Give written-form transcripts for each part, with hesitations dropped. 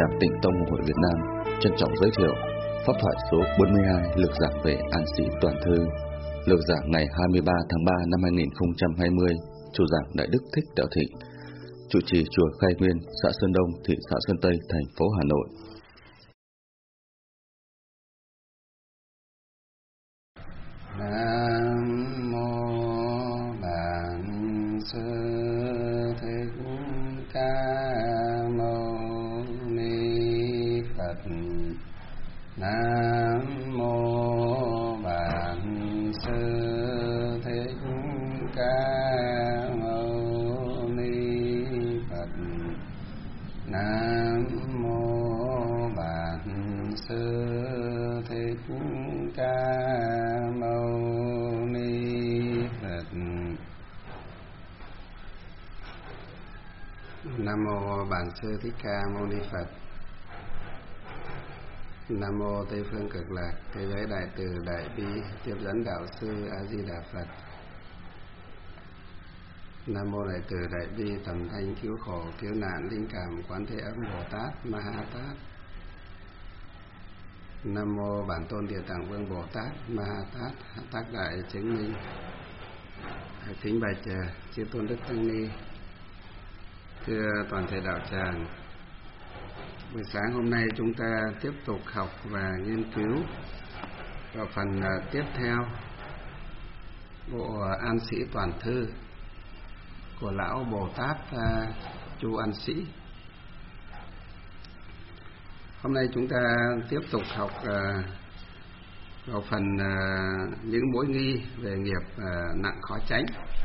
Giảng Tịnh Tông Hội Việt Nam trân trọng giới thiệu pháp thoại số 42 lược giảng về An Sĩ Toàn Thư, lược giảng ngày 23 tháng 3 năm 2020, chủ giảng Đại Đức Thích Đạo Thịnh, trụ trì chùa Khai Nguyên, xã Sơn Đông, thị xã Sơn Tây, thành phố Hà Nội. Nam mô Bản Sư Thích Ca Mâu Ni Phật. Nam mô Bản Sư Thích Ca Mâu Ni Phật. Nam mô Bản Sư Thích Ca Mâu Ni Phật. Nam mô Bản Sư Thích Ca Mâu Ni Phật. Nam mô Tây Phương Cực Lạc Thế Giới Đại Từ Đại Bi Tiếp Dẫn Đạo Sư A Di Đà Phật. Nam mô Đại Từ Đại Bi Tầm Thanh Cứu Khổ Cứu Nạn Linh Cảm Quán Thế Âm Bồ Tát Ma Ha Tát. Nam mô Bản Tôn Địa Tạng Vương Bồ Tát Ma Ha Tát Tác Đại Chứng Minh. Kính bạch chư tôn đức tăng ni, thưa toàn thể đạo tràng. Buổi sáng hôm nay chúng ta tiếp tục học và nghiên cứu vào phần tiếp theo bộ An Sĩ Toàn Thư của lão Bồ Tát Chu An Sĩ. Hôm nay chúng ta tiếp tục học vào phần những mối nghi về nghiệp nặng khó tránh.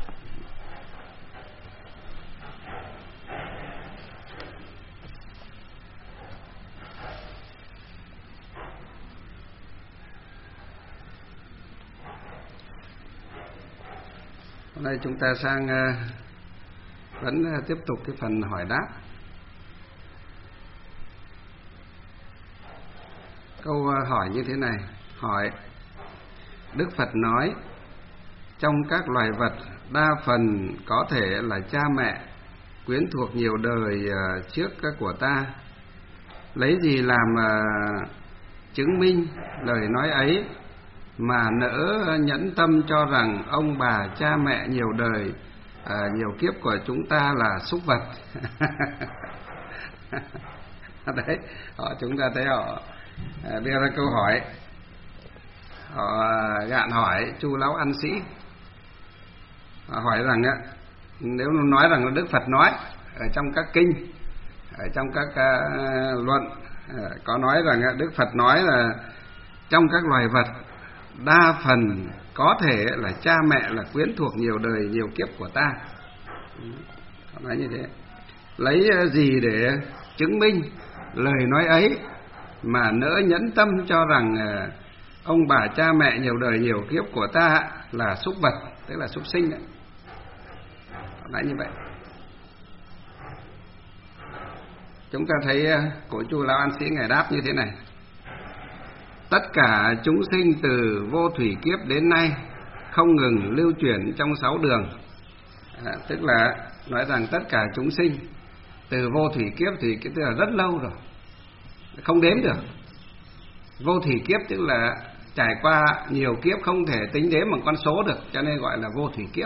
Hôm nay chúng ta sang vẫn tiếp tục cái phần hỏi đáp. Câu hỏi như thế này, hỏi: Đức Phật nói trong các loài vật đa phần có thể là cha mẹ quyến thuộc nhiều đời trước của ta, lấy gì làm chứng minh lời nói ấy mà nỡ nhẫn tâm cho rằng ông bà cha mẹ nhiều đời nhiều kiếp của chúng ta là súc vật? Đấy, chúng ta thấy họ đưa ra câu hỏi, họ gạn hỏi Chu lão An Sĩ. Họ hỏi rằng nếu nói rằng là Đức Phật nói ở trong các kinh, ở trong các luận có nói rằng Đức Phật nói là trong các loài vật đa phần có thể là cha mẹ là quyến thuộc nhiều đời nhiều kiếp của ta. Họ nói như thế. Lấy gì để chứng minh lời nói ấy mà nỡ nhẫn tâm cho rằng ông bà cha mẹ nhiều đời nhiều kiếp của ta là súc vật, tức là súc sinh đấy. Họ nói như vậy. Chúng ta thấy của Chu lão An Sĩ ngài đáp như thế này: tất cả chúng sinh từ vô thủy kiếp đến nay không ngừng lưu chuyển trong 6 đường. Tức là nói rằng tất cả chúng sinh từ vô thủy kiếp thì cái tức là rất lâu rồi, không đếm được. Vô thủy kiếp tức là trải qua nhiều kiếp không thể tính đếm bằng con số được, cho nên gọi là vô thủy kiếp.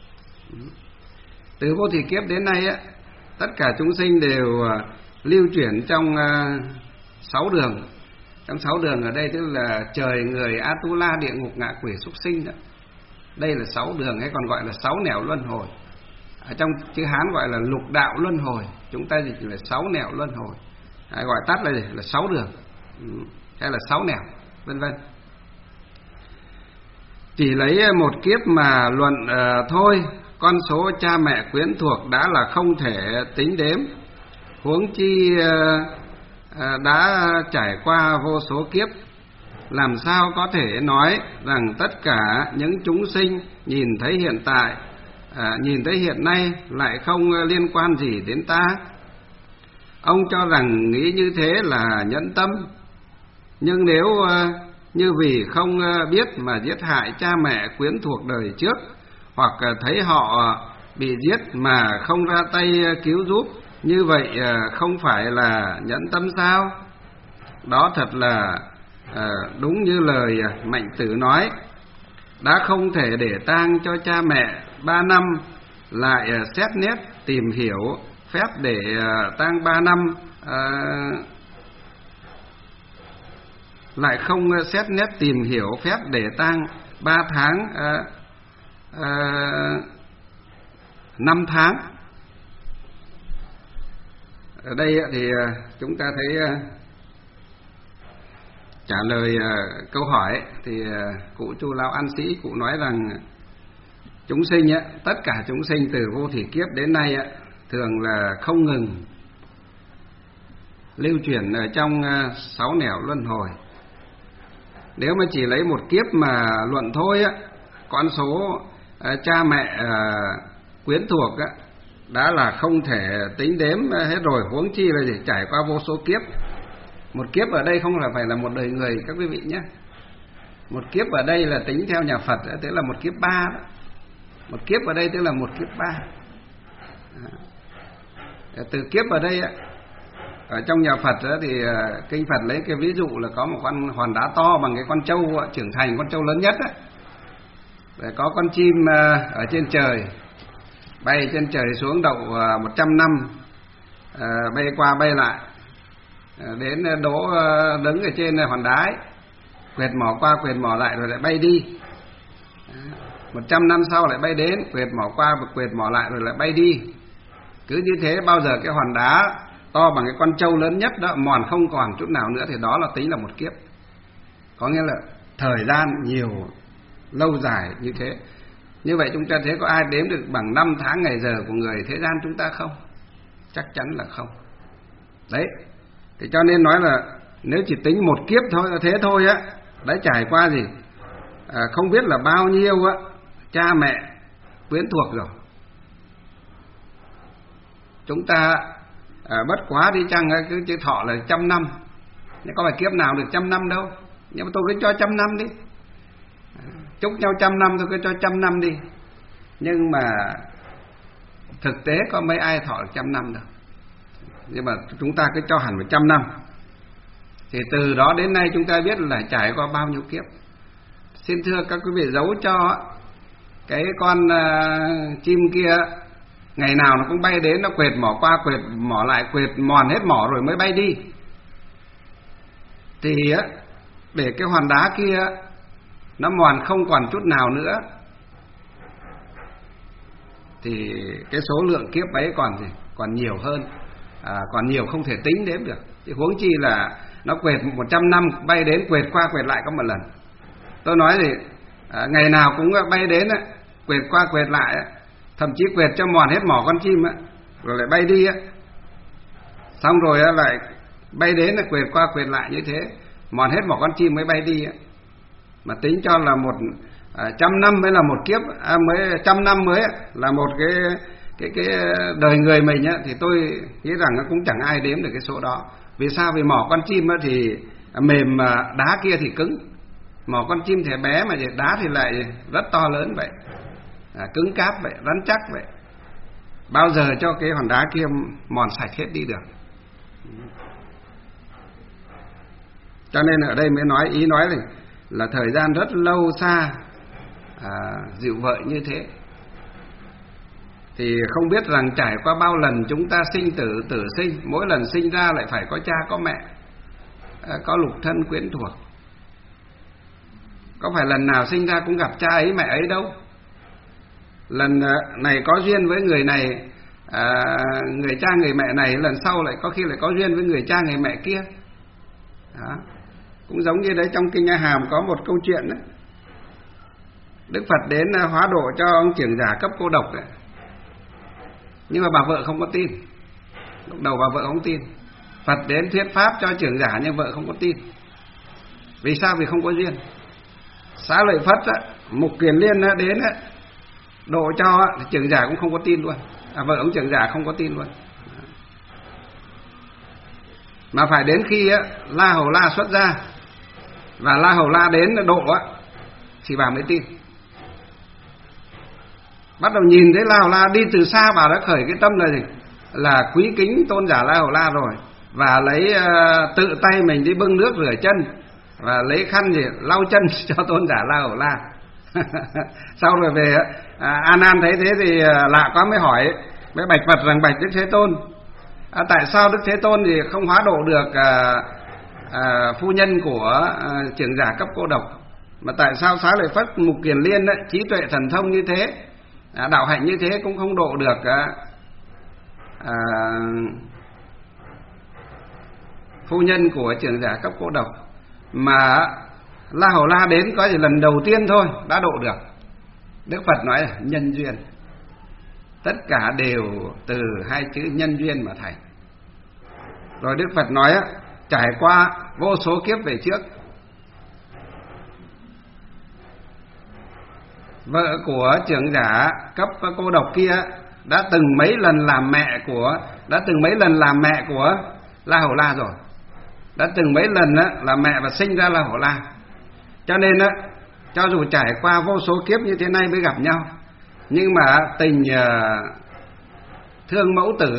Từ vô thủy kiếp đến nay tất cả chúng sinh đều lưu chuyển trong 6 đường. Trong 6 đường ở đây tức là trời, người, Atula, địa ngục, ngạ quỷ, súc sinh đó. Đây là 6 đường, hay còn gọi là 6 nẻo luân hồi. Ở trong chữ Hán gọi là lục đạo luân hồi, chúng ta dịch là 6 nẻo luân hồi. Gọi tắt là 6 đường, hay là 6 nẻo, vân vân. Chỉ lấy một kiếp mà luận thôi, con số cha mẹ quyến thuộc đã là không thể tính đếm, huống chi đã trải qua vô số kiếp, làm sao có thể nói rằng tất cả những chúng sinh nhìn thấy hiện tại, nhìn thấy hiện nay lại không liên quan gì đến ta? Ông cho rằng nghĩ như thế là nhẫn tâm, nhưng nếu như vì không biết mà giết hại cha mẹ quyến thuộc đời trước, hoặc thấy họ bị giết mà không ra tay cứu giúp, như vậy không phải là nhẫn tâm sao? Đó thật là đúng như lời Mạnh Tử nói, đã không thể để tang cho cha mẹ 3 năm, lại xét nét tìm hiểu phép để tang 3 năm, lại không xét nét tìm hiểu phép để tang 3 tháng 5 tháng. Ở đây thì chúng ta thấy trả lời câu hỏi thì cụ Chu Lão An Sĩ cụ nói rằng chúng sinh tất cả chúng sinh từ vô thỉ kiếp đến nay thường là không ngừng lưu chuyển ở trong 6 nẻo luân hồi. Nếu mà chỉ lấy một kiếp mà luận thôi con số cha mẹ quyến thuộc đã là không thể tính đếm hết rồi, huống chi là để trải qua vô số kiếp. Một kiếp ở đây không phải là một đời người các quý vị nhé. Một kiếp ở đây là tính theo nhà Phật tức là một kiếp 3 đó. Một kiếp ở đây tức là một kiếp 3. Từ kiếp ở đây ở trong nhà Phật thì kinh Phật lấy cái ví dụ là có một con hòn đá to bằng cái con trâu trưởng thành, con trâu lớn nhất rồi có con chim ở trên trời, bay trên trời xuống đậu 100 năm, bay qua bay lại, đến đỗ đứng ở trên hòn đá ấy, quệt mỏ qua quệt mỏ lại rồi lại bay đi. 100 năm sau lại bay đến, quệt mỏ qua quệt mỏ lại rồi lại bay đi. Cứ như thế bao giờ cái hòn đá to bằng cái con trâu lớn nhất đó mòn không còn chút nào nữa thì đó là tính là một kiếp. Có nghĩa là thời gian nhiều lâu dài như thế. Như vậy chúng ta thấy có ai đếm được bằng năm tháng ngày giờ của người thế gian chúng ta không? Chắc chắn là không. Đấy, thì cho nên nói là nếu chỉ tính một kiếp thôi thế thôi đã trải qua gì không biết là bao nhiêu cha mẹ quyến thuộc rồi. Chúng ta bất quá đi chăng cứ thọ là 100 năm, nhưng có phải kiếp nào được 100 năm đâu. Nhưng mà tôi cứ cho 100 năm đi, chúc nhau 100 năm tôi cứ cho 100 năm đi. Nhưng mà thực tế có mấy ai thọ được 100 năm đâu. Nhưng mà chúng ta cứ cho hẳn 100 năm. Thì từ đó đến nay chúng ta biết là trải qua bao nhiêu kiếp. Xin thưa các quý vị, giấu cho cái con chim kia ngày nào nó cũng bay đến, nó quệt mỏ qua quệt mỏ lại, quệt mòn hết mỏ rồi mới bay đi, thì để cái hòn đá kia nó mòn không còn chút nào nữa thì cái số lượng kiếp ấy còn nhiều hơn, còn nhiều không thể tính đếm được. Thì huống chi là nó quệt 100 năm bay đến quệt qua quệt lại có một lần. Tôi nói thì ngày nào cũng bay đến quệt qua quệt lại, thậm chí quệt cho mòn hết mỏ con chim rồi lại bay đi xong rồi lại bay đến là quệt qua quệt lại như thế, mòn hết mỏ con chim mới bay đi mà tính cho là 100 năm mới là một kiếp, mới 100 năm mới là một cái đời người mình thì tôi nghĩ rằng cũng chẳng ai đếm được cái số đó. Vì sao? Vì mỏ con chim thì mềm mà đá kia thì cứng. Mỏ con chim thì bé mà đá thì lại rất to lớn vậy, cứng cáp vậy, rắn chắc vậy. Bao giờ cho cái hòn đá kia mòn sạch hết đi được. Cho nên ở đây mới nói, ý nói là thời gian rất lâu xa dịu vợi như thế. Thì không biết rằng trải qua bao lần chúng ta sinh tử, tử sinh, mỗi lần sinh ra lại phải có cha có mẹ, có lục thân quyến thuộc. Có phải lần nào sinh ra cũng gặp cha ấy mẹ ấy đâu. Lần này có duyên với người này, người cha người mẹ này, lần sau lại có khi lại có duyên với người cha người mẹ kia. Đó. Cũng giống như đấy trong Kinh A Hàm có một câu chuyện đấy. Đức Phật đến hóa độ cho ông trưởng giả cấp cô độc đấy. Nhưng mà bà vợ không có tin. Lúc đầu bà vợ không tin. Phật đến thuyết pháp cho trưởng giả nhưng vợ không có tin. Vì sao? Vì không có duyên. Xá lợi Phất Mục Kiền Liên đến độ cho thì trưởng giả cũng không có tin luôn. Vợ ông trưởng giả không có tin luôn. Mà phải đến khi La Hầu La xuất ra và La Hầu La đến độ thì bà mới tin. Bắt đầu nhìn thấy La Hầu La đi từ xa, bà đã khởi cái tâm là gì? là quý kính tôn giả La Hầu La rồi, và lấy tự tay mình đi bưng nước rửa chân và lấy khăn gì lau chân cho tôn giả La Hầu La. Sau rồi về A Nan thấy thế thì lạ quá, mới hỏi, mới bạch Phật rằng: bạch Đức Thế Tôn, tại sao Đức Thế Tôn thì không hóa độ được phu nhân của trưởng giả cấp cô độc, mà tại sao Xá Lợi Phất Mục Kiền Liên ấy, trí tuệ thần thông như thế, đạo hạnh như thế cũng không độ được phu nhân của trưởng giả cấp cô độc, mà La Hầu La đến có chỉ lần đầu tiên thôi đã độ được. Đức Phật nói là nhân duyên, tất cả đều từ hai chữ nhân duyên mà thành. Rồi Đức Phật nói trải qua vô số kiếp về trước, vợ của trưởng giả cấp cô độc kia đã từng mấy lần làm mẹ của La Hầu La rồi, đã từng mấy lần là mẹ và sinh ra La Hầu La. Cho nên cho dù trải qua vô số kiếp như thế này mới gặp nhau, nhưng mà tình thương mẫu tử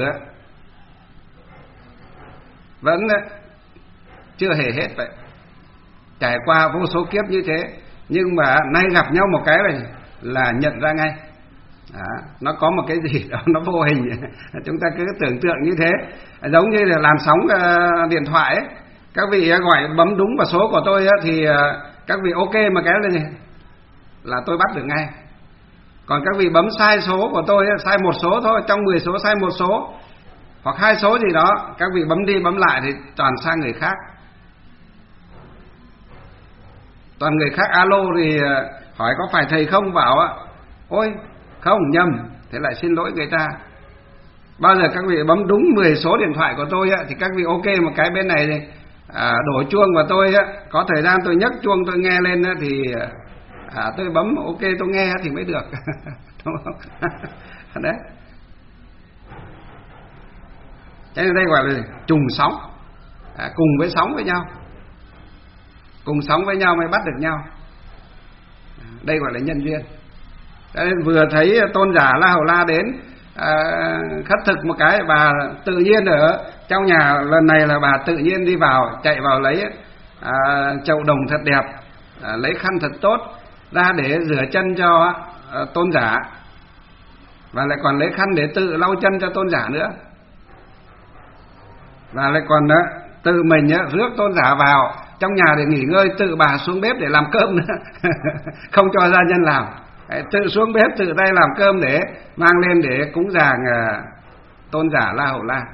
vẫn chưa hề hết vậy. Trải qua vô số kiếp như thế, nhưng mà nay gặp nhau một cái này là nhận ra ngay. Nó có một cái gì đó nó vô hình, chúng ta cứ tưởng tượng như thế. Giống như là làn sóng điện thoại ấy. Các vị gọi bấm đúng vào số của tôi thì các vị ok mà kéo lên này là tôi bắt được ngay. Còn các vị bấm sai số của tôi, sai một số thôi, trong 10 số sai một số hoặc 2 số gì đó, các vị bấm đi bấm lại thì toàn sang người khác. Toàn người khác alo thì hỏi có phải thầy không, bảo ôi không, nhầm, thế lại xin lỗi người ta. Bao giờ các vị bấm đúng 10 số điện thoại của tôi thì các vị ok một cái bên này thì đổ chuông và tôi có thời gian tôi nhấc chuông tôi nghe lên thì tôi bấm ok tôi nghe thì mới được. Đúng không? Đấy. Thế nên đây gọi là trùng sóng, cùng với sóng với nhau, cùng sóng với nhau mới bắt được nhau. Đây gọi là nhân duyên. Cho nên vừa thấy tôn giả La Hầu La đến khất thực một cái, bà tự nhiên ở trong nhà lần này là bà tự nhiên đi vào, chạy vào lấy chậu đồng thật đẹp, lấy khăn thật tốt ra để rửa chân cho tôn giả, và lại còn lấy khăn để tự lau chân cho tôn giả nữa, và lại còn tự mình rước tôn giả vào trong nhà để nghỉ ngơi, tự bà xuống bếp để làm cơm nữa. Không cho gia nhân làm, tự xuống bếp tự tay làm cơm để mang lên để cúng dường tôn giả La Hầu La.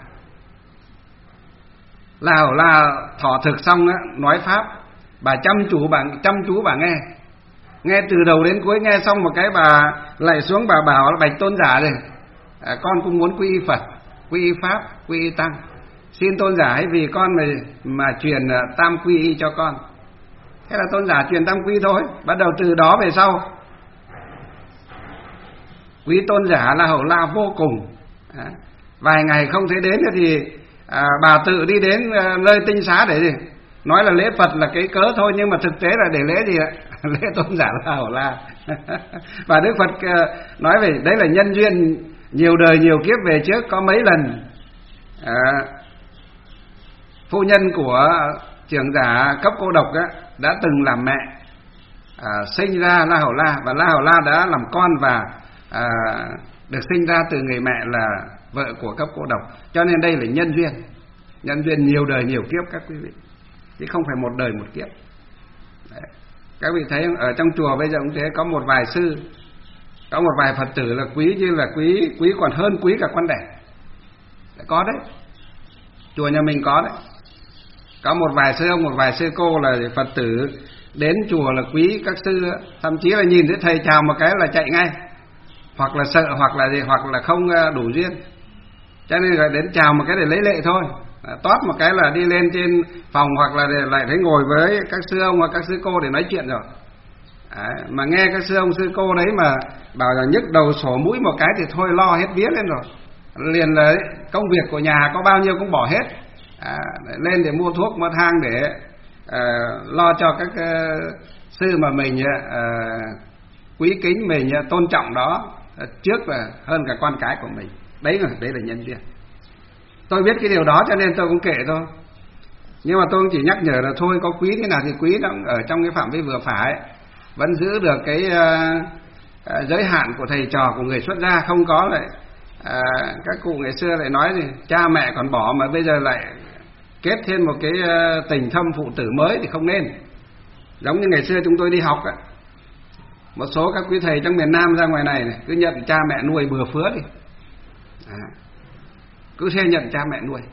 La Hầu La thọ thực xong nói pháp, bà chăm chú bà nghe từ đầu đến cuối, nghe xong một cái bà lại xuống bà bảo là bạch tôn giả này, con cũng muốn quy y Phật, quy y Pháp, quy y Tăng, xin tôn giả hãy vì con mà truyền tam quy y cho con. Thế là tôn giả truyền tam quy thôi. Bắt đầu từ đó về sau quý tôn giả La Hầu La vô cùng. Vài ngày không thấy đến thì bà tự đi đến nơi tinh xá để gì? Nói là lễ Phật là cái cớ thôi, nhưng mà thực tế là để lễ gì ạ? Lễ tôn giả La Hầu La. Và Đức Phật nói về đấy là nhân duyên nhiều đời nhiều kiếp về trước, có mấy lần phu nhân của trưởng giả cấp cô độc đã từng làm mẹ, sinh ra La Hầu La, và La Hầu La đã làm con và được sinh ra từ người mẹ là vợ của cấp cô độc. Cho nên đây là nhân duyên nhiều đời nhiều kiếp các quý vị, chứ không phải một đời một kiếp. Đấy. Các vị thấy ở trong chùa bây giờ cũng thế, có một vài sư, có một vài Phật tử là quý như là quý còn hơn quý cả con đẻ. Có đấy, chùa nhà mình có đấy. Có một vài sư ông, một vài sư cô là Phật tử đến chùa là quý các sư, thậm chí là nhìn thấy thầy chào một cái là chạy ngay, hoặc là sợ, hoặc là không đủ duyên, cho nên là đến chào một cái để lấy lệ thôi, toát một cái là đi lên trên phòng, hoặc là lại thấy ngồi với các sư ông hoặc các sư cô để nói chuyện rồi. Đấy, mà nghe các sư ông sư cô đấy mà bảo là nhức đầu sổ mũi một cái thì thôi lo hết vía lên rồi, liền là công việc của nhà có bao nhiêu cũng bỏ hết lên để mua thuốc mua thang để lo cho các sư mà mình quý kính, mình tôn trọng đó trước là hơn cả con cái của mình. Đấy là nhân duyên. Tôi biết cái điều đó cho nên tôi cũng kệ thôi. Nhưng mà tôi cũng chỉ nhắc nhở là thôi, có quý thế nào thì quý, nó ở trong cái phạm vi vừa phải, vẫn giữ được cái giới hạn của thầy trò, của người xuất gia. Không có lại các cụ ngày xưa lại nói gì cha mẹ còn bỏ mà bây giờ lại kết thêm một cái tình thâm phụ tử mới thì không nên. Giống như ngày xưa chúng tôi đi học á, một số các quý thầy trong miền Nam ra ngoài này cứ nhận cha mẹ nuôi bừa phứa đi, cứ thế nhận cha mẹ nuôi.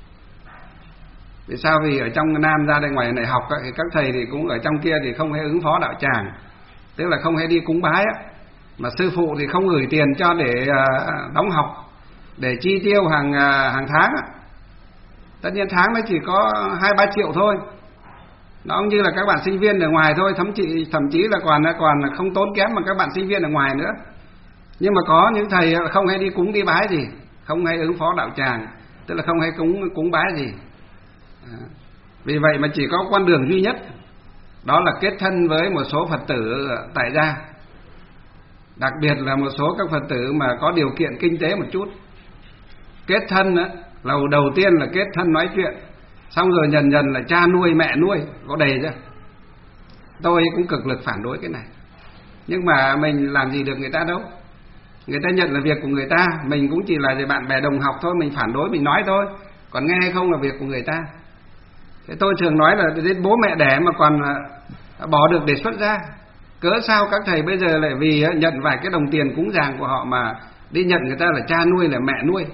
Vì sao? Vì ở trong Nam ra đây ngoài này học thì các thầy thì cũng ở trong kia thì không hay ứng phó đạo tràng, tức là không hay đi cúng bái á, mà sư phụ thì không gửi tiền cho để đóng học, để chi tiêu hàng tháng á. Tất nhiên tháng nó chỉ có 2-3 triệu thôi, nó cũng như là các bạn sinh viên ở ngoài thôi, thậm chí là còn không tốn kém mà các bạn sinh viên ở ngoài nữa. Nhưng mà có những thầy không hay đi cúng đi bái gì, không hay ứng phó đạo tràng, tức là không hay cúng bái gì. Vì vậy mà chỉ có con đường duy nhất, đó là kết thân với một số Phật tử tại gia, đặc biệt là một số các Phật tử mà có điều kiện kinh tế một chút. Kết thân á, là đầu tiên là kết thân nói chuyện, xong rồi dần dần là cha nuôi mẹ nuôi, có đầy ra. Tôi cũng cực lực phản đối cái này, nhưng mà mình làm gì được người ta đâu. Người ta nhận là việc của người ta, mình cũng chỉ là bạn bè đồng học thôi, mình phản đối mình nói thôi, còn nghe hay không là việc của người ta. Thế tôi thường nói là đến bố mẹ đẻ mà còn bỏ được để xuất gia, cớ sao các thầy bây giờ lại vì nhận vài cái đồng tiền cúng dường của họ mà đi nhận người ta là cha nuôi, là mẹ nuôi.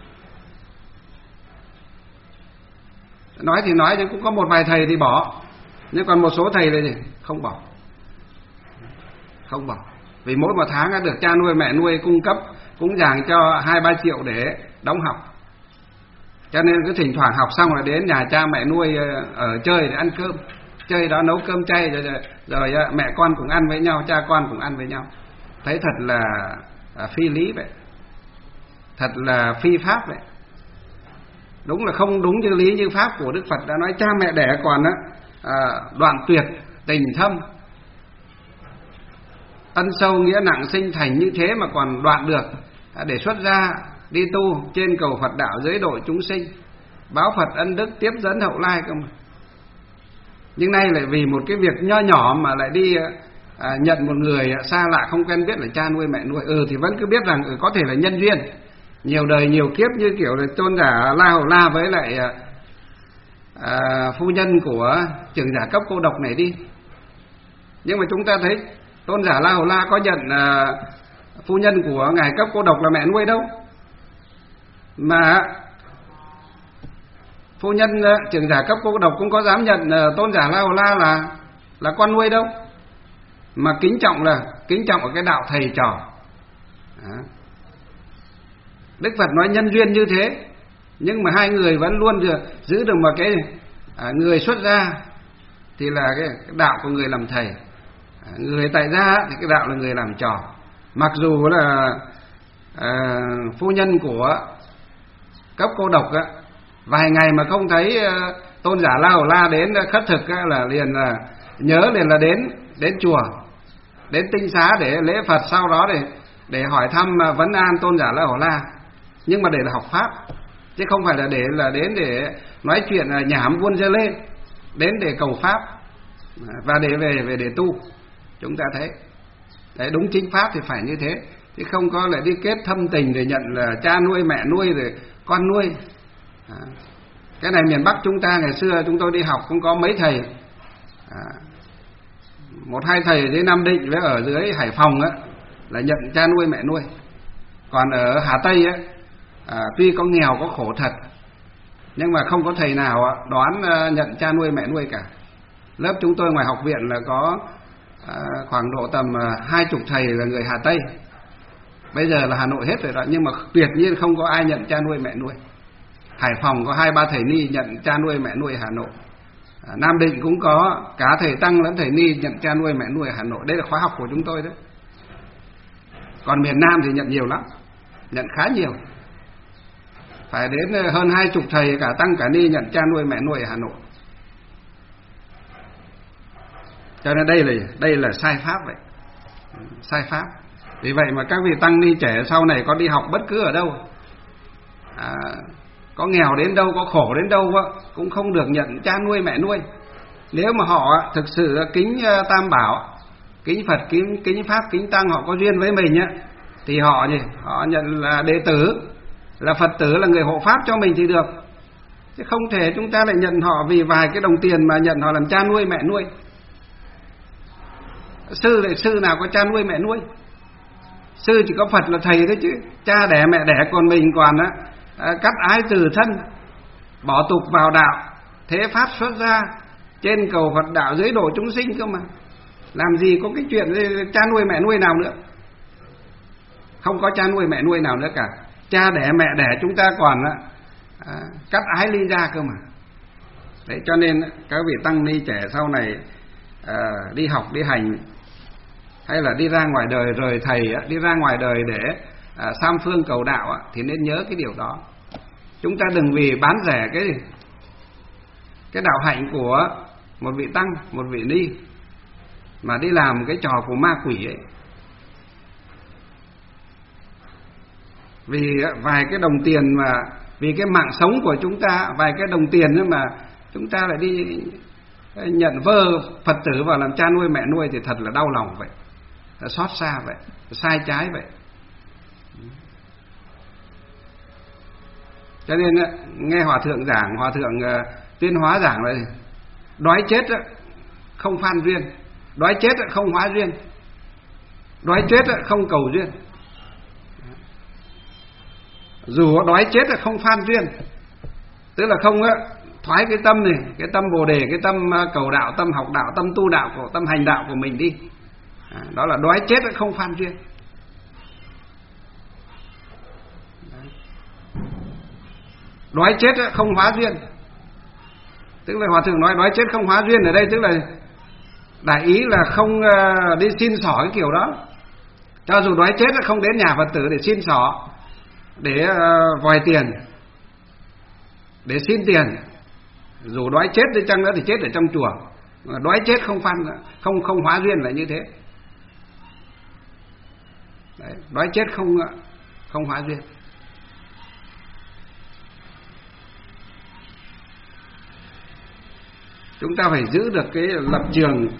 Nói thì nói, nhưng cũng có một vài thầy thì bỏ, nhưng còn một số thầy thì không bỏ. Không bỏ, vì mỗi một tháng được cha nuôi mẹ nuôi cung cấp cúng dường cho 2-3 triệu để đóng học. Cho nên cứ thỉnh thoảng học xong là đến nhà cha mẹ nuôi ở chơi để ăn cơm, chơi đó nấu cơm chay rồi mẹ con cùng ăn với nhau, cha con cùng ăn với nhau. Thấy thật là phi lý vậy, thật là phi pháp vậy. Đúng là không đúng như lý như pháp của Đức Phật đã nói. Cha mẹ đẻ còn đoạn tuyệt tình thâm, ân sâu nghĩa nặng sinh thành như thế mà còn đoạn được để xuất gia đi tu trên cầu Phật đạo giới độ chúng sinh, báo Phật ân đức tiếp dẫn hậu lai cơ mà. Nhưng nay lại vì một cái việc nho nhỏ mà lại đi nhận một người xa lạ không quen biết là cha nuôi mẹ nuôi. Thì vẫn cứ biết rằng có thể là nhân duyên, nhiều đời nhiều kiếp, như kiểu là tôn giả La Hầu La với lại phu nhân của trưởng giả cấp cô độc này đi. Nhưng mà chúng ta thấy tôn giả La Hầu La có nhận phu nhân của ngài cấp cô độc là mẹ nuôi đâu, mà phu nhân trưởng giả cấp cô độc cũng có dám nhận tôn giả La Hầu La là con nuôi đâu, mà kính trọng ở cái đạo thầy trò. Đức Phật nói nhân duyên như thế, nhưng mà hai người vẫn luôn giữ được một cái người xuất gia thì là cái đạo của người làm thầy, người tại gia thì cái đạo là người làm trò. Mặc dù là phu nhân của cấp cô độc vài ngày mà không thấy tôn giả La Hầu La đến khất thực là liền nhớ liền là đến chùa, đến tinh xá để lễ Phật, sau đó để hỏi thăm vấn an tôn giả La Hầu La, nhưng mà để là học pháp, chứ không phải là đến để nói chuyện nhảm buôn dơ lên, đến để cầu pháp và để về để tu. Chúng ta thấy đấy, đúng chính pháp thì phải như thế, chứ không có lại đi kết thâm tình để nhận là cha nuôi mẹ nuôi rồi con nuôi. Cái này miền Bắc chúng ta ngày xưa chúng tôi đi học cũng có mấy thầy, 1-2 thầy ở dưới Nam Định với ở dưới Hải Phòng là nhận cha nuôi mẹ nuôi. Còn ở Hà Tây tuy có nghèo có khổ thật, nhưng mà không có thầy nào đoán nhận cha nuôi mẹ nuôi cả. Lớp chúng tôi ngoài học viện là có khoảng độ tầm 20 thầy là người Hà Tây, bây giờ là Hà Nội hết rồi đó, nhưng mà tuyệt nhiên không có ai nhận cha nuôi mẹ nuôi. Hải Phòng có 2-3 thầy ni nhận cha nuôi mẹ nuôi Hà Nội. Nam Định cũng có cả thầy tăng lẫn thầy ni nhận cha nuôi mẹ nuôi Hà Nội. Đây là khóa học của chúng tôi đấy. Còn miền Nam thì nhận nhiều lắm, nhận khá nhiều, phải đến hơn 20 thầy cả tăng cả ni nhận cha nuôi mẹ nuôi Hà Nội. Cho nên đây là sai pháp vậy, sai pháp. Vì vậy mà các vị tăng ni trẻ sau này có đi học bất cứ ở đâu, có nghèo đến đâu, có khổ đến đâu cũng không được nhận cha nuôi mẹ nuôi. Nếu mà họ thực sự kính Tam Bảo, kính Phật, kính Pháp, kính Tăng, họ có duyên với mình thì họ nhận là đệ tử, là Phật tử, là người hộ pháp cho mình thì được. Chứ không thể chúng ta lại nhận họ vì vài cái đồng tiền mà nhận họ làm cha nuôi mẹ nuôi. Sư nào có cha nuôi mẹ nuôi? Sư chỉ có Phật là thầy thôi chứ. Cha đẻ mẹ đẻ, còn mình còn cắt ái từ thân, bỏ tục vào đạo, thế pháp xuất ra, trên cầu Phật đạo, dưới độ chúng sinh cơ mà. Làm gì có cái chuyện cha nuôi mẹ nuôi nào nữa. Không có cha nuôi mẹ nuôi nào nữa cả. Cha đẻ mẹ đẻ chúng ta còn cắt ái ly ra cơ mà. Đấy, cho nên các vị tăng ni trẻ sau này đi học đi hành, hay là đi ra ngoài đời rời thầy, đi ra ngoài đời để sam phương cầu đạo thì nên nhớ cái điều đó. Chúng ta đừng vì bán rẻ cái đạo hạnh của một vị tăng, một vị ni mà đi làm cái trò của ma quỷ ấy. Vì vài cái đồng tiền mà, vì cái mạng sống của chúng ta, vài cái đồng tiền nữa mà chúng ta lại đi nhận vơ Phật tử vào làm cha nuôi mẹ nuôi thì thật là đau lòng vậy, xót xa vậy, sai trái vậy. Cho nên nghe Hòa Thượng giảng, Hòa Thượng Tuyên Hóa giảng là đói chết không phan duyên, đói chết không hóa duyên, đói chết không cầu duyên. Dù đói chết không phan duyên, tức là không thoái cái tâm này, cái tâm Bồ Đề, cái tâm cầu đạo, tâm học đạo, tâm tu đạo, của tâm hành đạo của mình đi. Đó là đói chết không phan duyên. Đói chết không hóa duyên. Tức là Hòa Thượng nói đói chết không hóa duyên ở đây, tức là đại ý là không đi xin xỏ cái kiểu đó. Cho dù đói chết không đến nhà Phật tử để xin xỏ, để vòi tiền, để xin tiền. Dù đói chết đi chăng nữa thì chết ở trong chùa. Đói chết không hóa duyên là như thế. Đấy, đói chết không hóa duyên. Chúng ta phải giữ được cái lập trường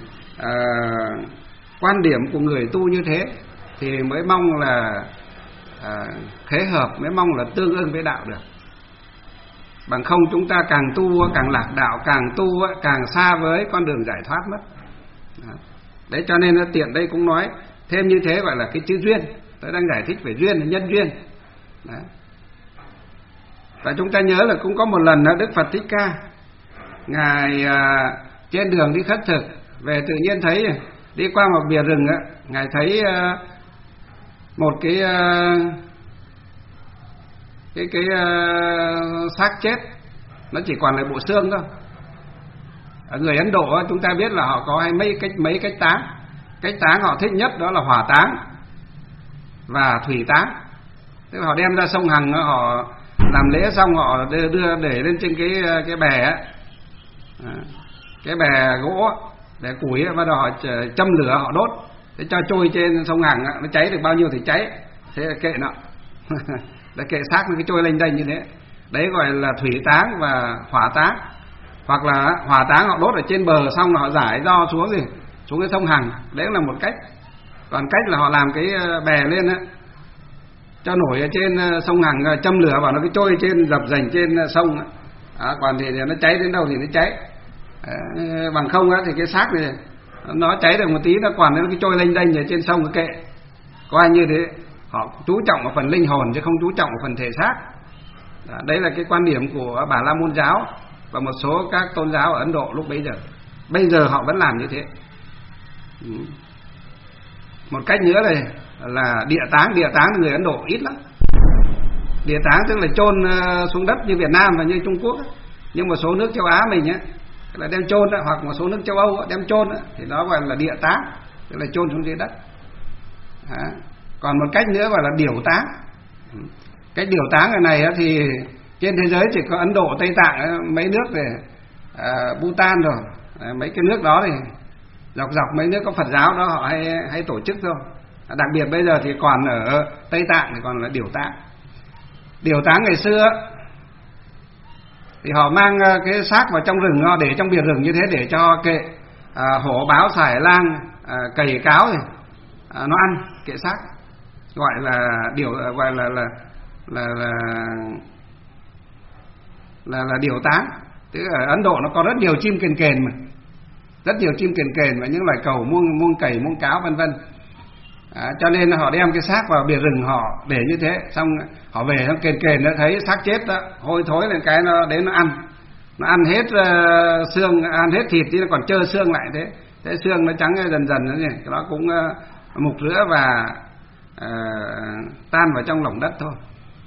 quan điểm của người tu như thế thì mới mong là khế hợp, mới mong là tương ưng với đạo được. Bằng không chúng ta càng tu càng lạc đạo, càng tu càng xa với con đường giải thoát mất. Đấy, cho nên tiện đây cũng nói thêm như thế, gọi là cái chữ duyên. Tôi đang giải thích về duyên, nhân duyên. Đấy. Và chúng ta nhớ là cũng có một lần Đức Phật Thích Ca, Ngài trên đường đi khất thực về, tự nhiên thấy đi qua một bìa rừng Ngài thấy một cái xác chết, nó chỉ còn lại bộ xương thôi. Ở người Ấn Độ chúng ta biết là họ có mấy cách táng. Cách táng họ thích nhất đó là hỏa táng và thủy táng. Tức là họ đem ra sông Hằng, họ làm lễ xong họ đưa để lên trên cái bè cái bè gỗ, bè củi, bắt đầu họ châm lửa họ đốt, để cho trôi trên sông Hằng, nó cháy được bao nhiêu thì cháy, thế là kệ nó. Để kệ xác nó cái trôi lênh đênh như thế. Đấy gọi là thủy táng và hỏa táng. Hoặc là hỏa táng họ đốt ở trên bờ xong là họ giải do xuống cái sông Hằng. Đấy là một cách. Còn cách là họ làm cái bè lên cho nổi ở trên sông Hằng, châm lửa vào nó cái trôi trên, dập dành trên sông. Còn thì nó cháy đến đâu thì nó cháy. Bằng không thì cái xác này nó cháy được một tí, nó còn nó cái trôi lênh đênh ở trên sông cái kệ. Coi như thế. Họ chú trọng vào phần linh hồn chứ không chú trọng vào phần thể xác. Đấy là cái quan điểm của Bà La Môn giáo và một số các tôn giáo ở Ấn Độ lúc bấy giờ. Bây giờ họ vẫn làm như thế. Một cách nữa này là địa táng. Địa táng người Ấn Độ ít lắm. Địa táng tức là chôn xuống đất như Việt Nam và như Trung Quốc. Nhưng một số nước châu Á mình là đem chôn, hoặc một số nước châu Âu đem chôn thì nó gọi là địa táng, tức là chôn xuống dưới đất. Còn một cách nữa gọi là điểu táng. Cách điểu táng này thì trên thế giới chỉ có Ấn Độ, Tây Tạng, mấy nước về Bhutan rồi, mấy cái nước đó thì dọc mấy nước có Phật giáo đó họ hay tổ chức thôi. Đặc biệt bây giờ thì còn ở Tây Tạng thì còn là điểu táng. Điểu táng ngày xưa Thì họ mang cái xác vào trong rừng, họ để trong biệt rừng như thế để cho kệ hổ báo sải lang cầy cáo thì nó ăn kệ xác, gọi là điều táng. Tức ở Ấn Độ nó có rất nhiều chim kền kền mà, rất nhiều chim kền kền và những loài cẩu muông cầy muông cáo vân vân. Cho nên họ đem cái xác vào biệt rừng họ để như thế, xong họ về xong kền kền nó thấy xác chết đó hôi thối lên cái nó đến nó ăn hết xương, ăn hết thịt thì nó còn trơ xương lại, thế xương nó trắng dần dần nữa nhỉ, nó cũng mục rữa và tan vào trong lòng đất thôi.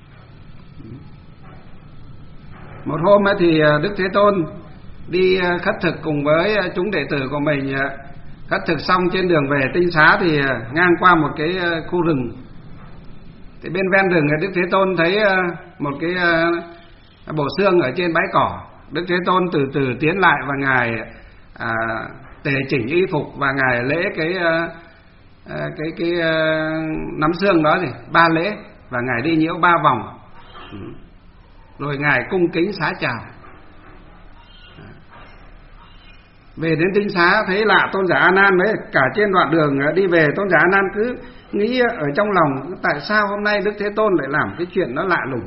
Một hôm thì Đức Thế Tôn đi khất thực cùng với chúng đệ tử của mình. Khất thực xong trên đường về Tinh Xá thì ngang qua một cái khu rừng. Thì bên ven rừng Đức Thế Tôn thấy một cái bộ xương ở trên bãi cỏ. Đức Thế Tôn từ từ tiến lại và ngài tề chỉnh y phục và ngài lễ cái nắm xương đó thì 3 lễ, và ngài đi nhiễu 3 vòng. Rồi ngài cung kính xá chào. Về đến Tinh Xá thấy lạ, Tôn giả A Nan đấy, cả trên đoạn đường đi về Tôn giả A Nan cứ nghĩ ở trong lòng tại sao hôm nay Đức Thế Tôn lại làm cái chuyện nó lạ lùng.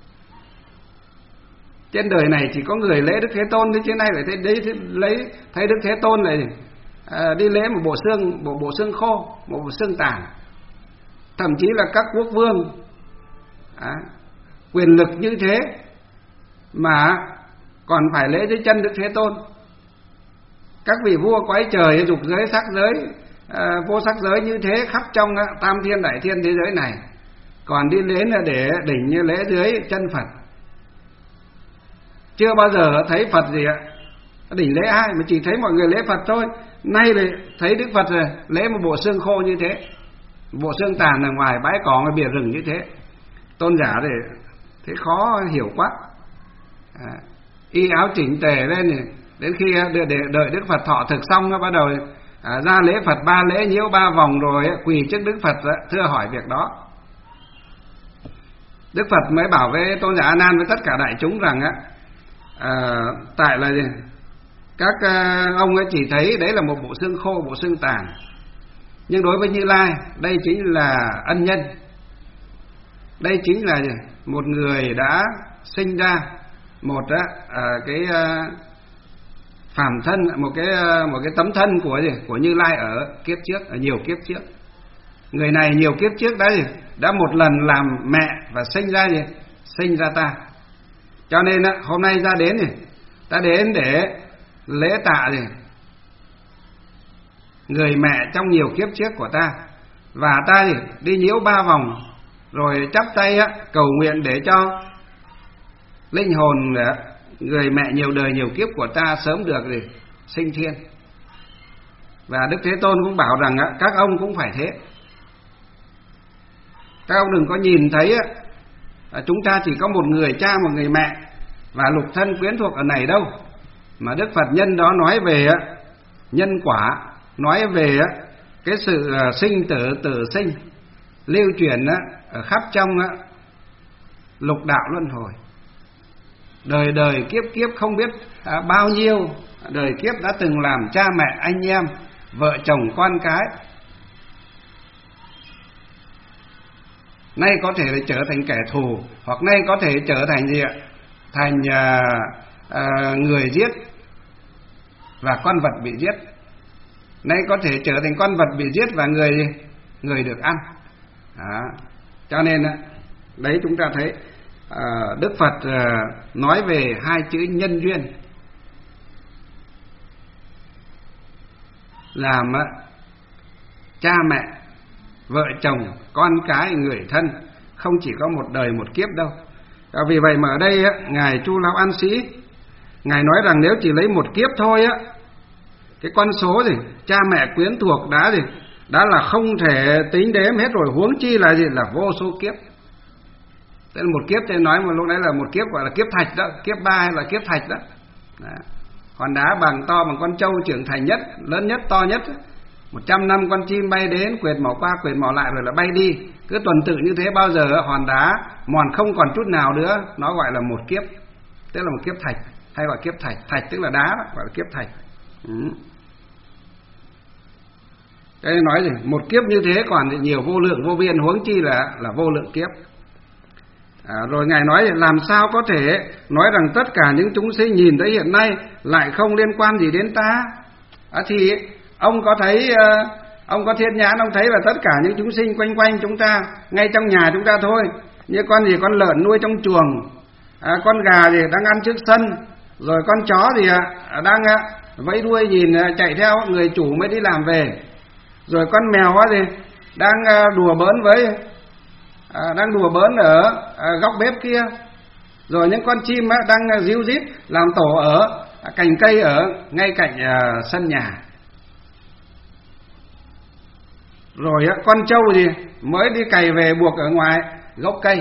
Trên đời này chỉ có người lễ Đức Thế Tôn, thế trên này lại thấy Đức Thế Tôn này đi lễ một bộ xương khô, một bộ xương tàn. Thậm chí là các quốc vương quyền lực như thế mà còn phải lễ dưới chân Đức Thế Tôn. Các vị vua quái trời, dục giới, sắc giới, vô sắc giới như thế khắp trong tam thiên đại thiên thế giới này, còn đi lễ là để đỉnh như lễ dưới chân Phật. Chưa bao giờ thấy Phật gì ạ, đỉnh lễ ai, mà chỉ thấy mọi người lễ Phật thôi. Nay lại thấy Đức Phật rồi lễ một bộ xương khô như thế, bộ xương tàn ở ngoài bãi cỏ ngoài biệt rừng như thế. Tôn giả thì thế khó hiểu quá. Y áo chỉnh tề lên thì đến khi đợi Đức Phật thọ thực xong nó bắt đầu ra lễ Phật 3 lễ nhiễu 3 vòng rồi quỳ trước Đức Phật thưa hỏi việc đó. Đức Phật mới bảo với Tôn giả A Nan với tất cả đại chúng rằng tại là gì? Các ông ấy chỉ thấy đấy là một bộ xương khô, bộ xương tàn, nhưng đối với Như Lai đây chính là ân nhân, đây chính là gì? Một người đã sinh ra một cái phàm thân, một cái tấm thân của Như Lai ở kiếp trước, ở nhiều kiếp trước. Người này nhiều kiếp trước đã một lần làm mẹ và sinh ra ta. Cho nên hôm nay ta đến để lễ tạ người mẹ trong nhiều kiếp trước của ta, và ta đi nhiễu 3 vòng rồi chắp tay cầu nguyện để cho linh hồn người mẹ nhiều đời nhiều kiếp của ta sớm được sinh thiên. Và Đức Thế Tôn cũng bảo rằng các ông cũng phải thế. Các ông đừng có nhìn thấy chúng ta chỉ có một người cha, một người mẹ và lục thân quyến thuộc ở này đâu, mà Đức Phật nhân đó nói về nhân quả, nói về cái sự sinh tử sinh lưu truyền ở khắp trong lục đạo luân hồi. Đời đời kiếp kiếp không biết bao nhiêu đời kiếp đã từng làm cha mẹ, anh em, vợ chồng, con cái. Nay có thể là trở thành kẻ thù, hoặc nay có thể trở thành gì ạ? Thành người giết và con vật bị giết. Nay có thể trở thành con vật bị giết và người được ăn. Cho nên đấy chúng ta thấy Đức Phật nói về 2 chữ nhân duyên, làm cha mẹ, vợ chồng, con cái, người thân không chỉ có một đời một kiếp đâu. Vì vậy mà ở đây ngài Chu Lão An Sĩ ngài nói rằng nếu chỉ lấy một kiếp thôi cái con số cha mẹ quyến thuộc đã là không thể tính đếm hết rồi, huống chi là là vô số kiếp. Tức là một kiếp thì nói một lúc đấy là một kiếp gọi là kiếp thạch đó, kiếp 3 hay là kiếp thạch đó. Hòn đá bằng to bằng con trâu trưởng thành nhất, lớn nhất, to nhất. 100 năm con chim bay đến, quệt mỏ qua, quệt mỏ lại rồi là bay đi. Cứ tuần tự như thế bao giờ hòn đá mòn không còn chút nào nữa, nó gọi là một kiếp. tức là một kiếp thạch, hay gọi kiếp thạch. Thạch tức là đá đó, gọi là kiếp thạch. Cái nói gì? Một kiếp như thế còn nhiều vô lượng vô biên, huống chi là vô lượng kiếp. Rồi Ngài nói làm sao có thể nói rằng tất cả những chúng sinh nhìn thấy hiện nay lại không liên quan gì đến ta? Thì ông có thấy, ông có thiên nhãn, ông thấy là tất cả những chúng sinh quanh quanh chúng ta, ngay trong nhà chúng ta thôi. Như con gì, con lợn nuôi trong chuồng, con gà gì đang ăn trước sân, rồi con chó gì đang vẫy đuôi nhìn chạy theo người chủ mới đi làm về, rồi con mèo gì đang đùa bỡn ở góc bếp kia, rồi những con chim đang ríu rít làm tổ ở cành cây ở ngay cạnh sân nhà, rồi con trâu gì mới đi cày về buộc ở ngoài gốc cây,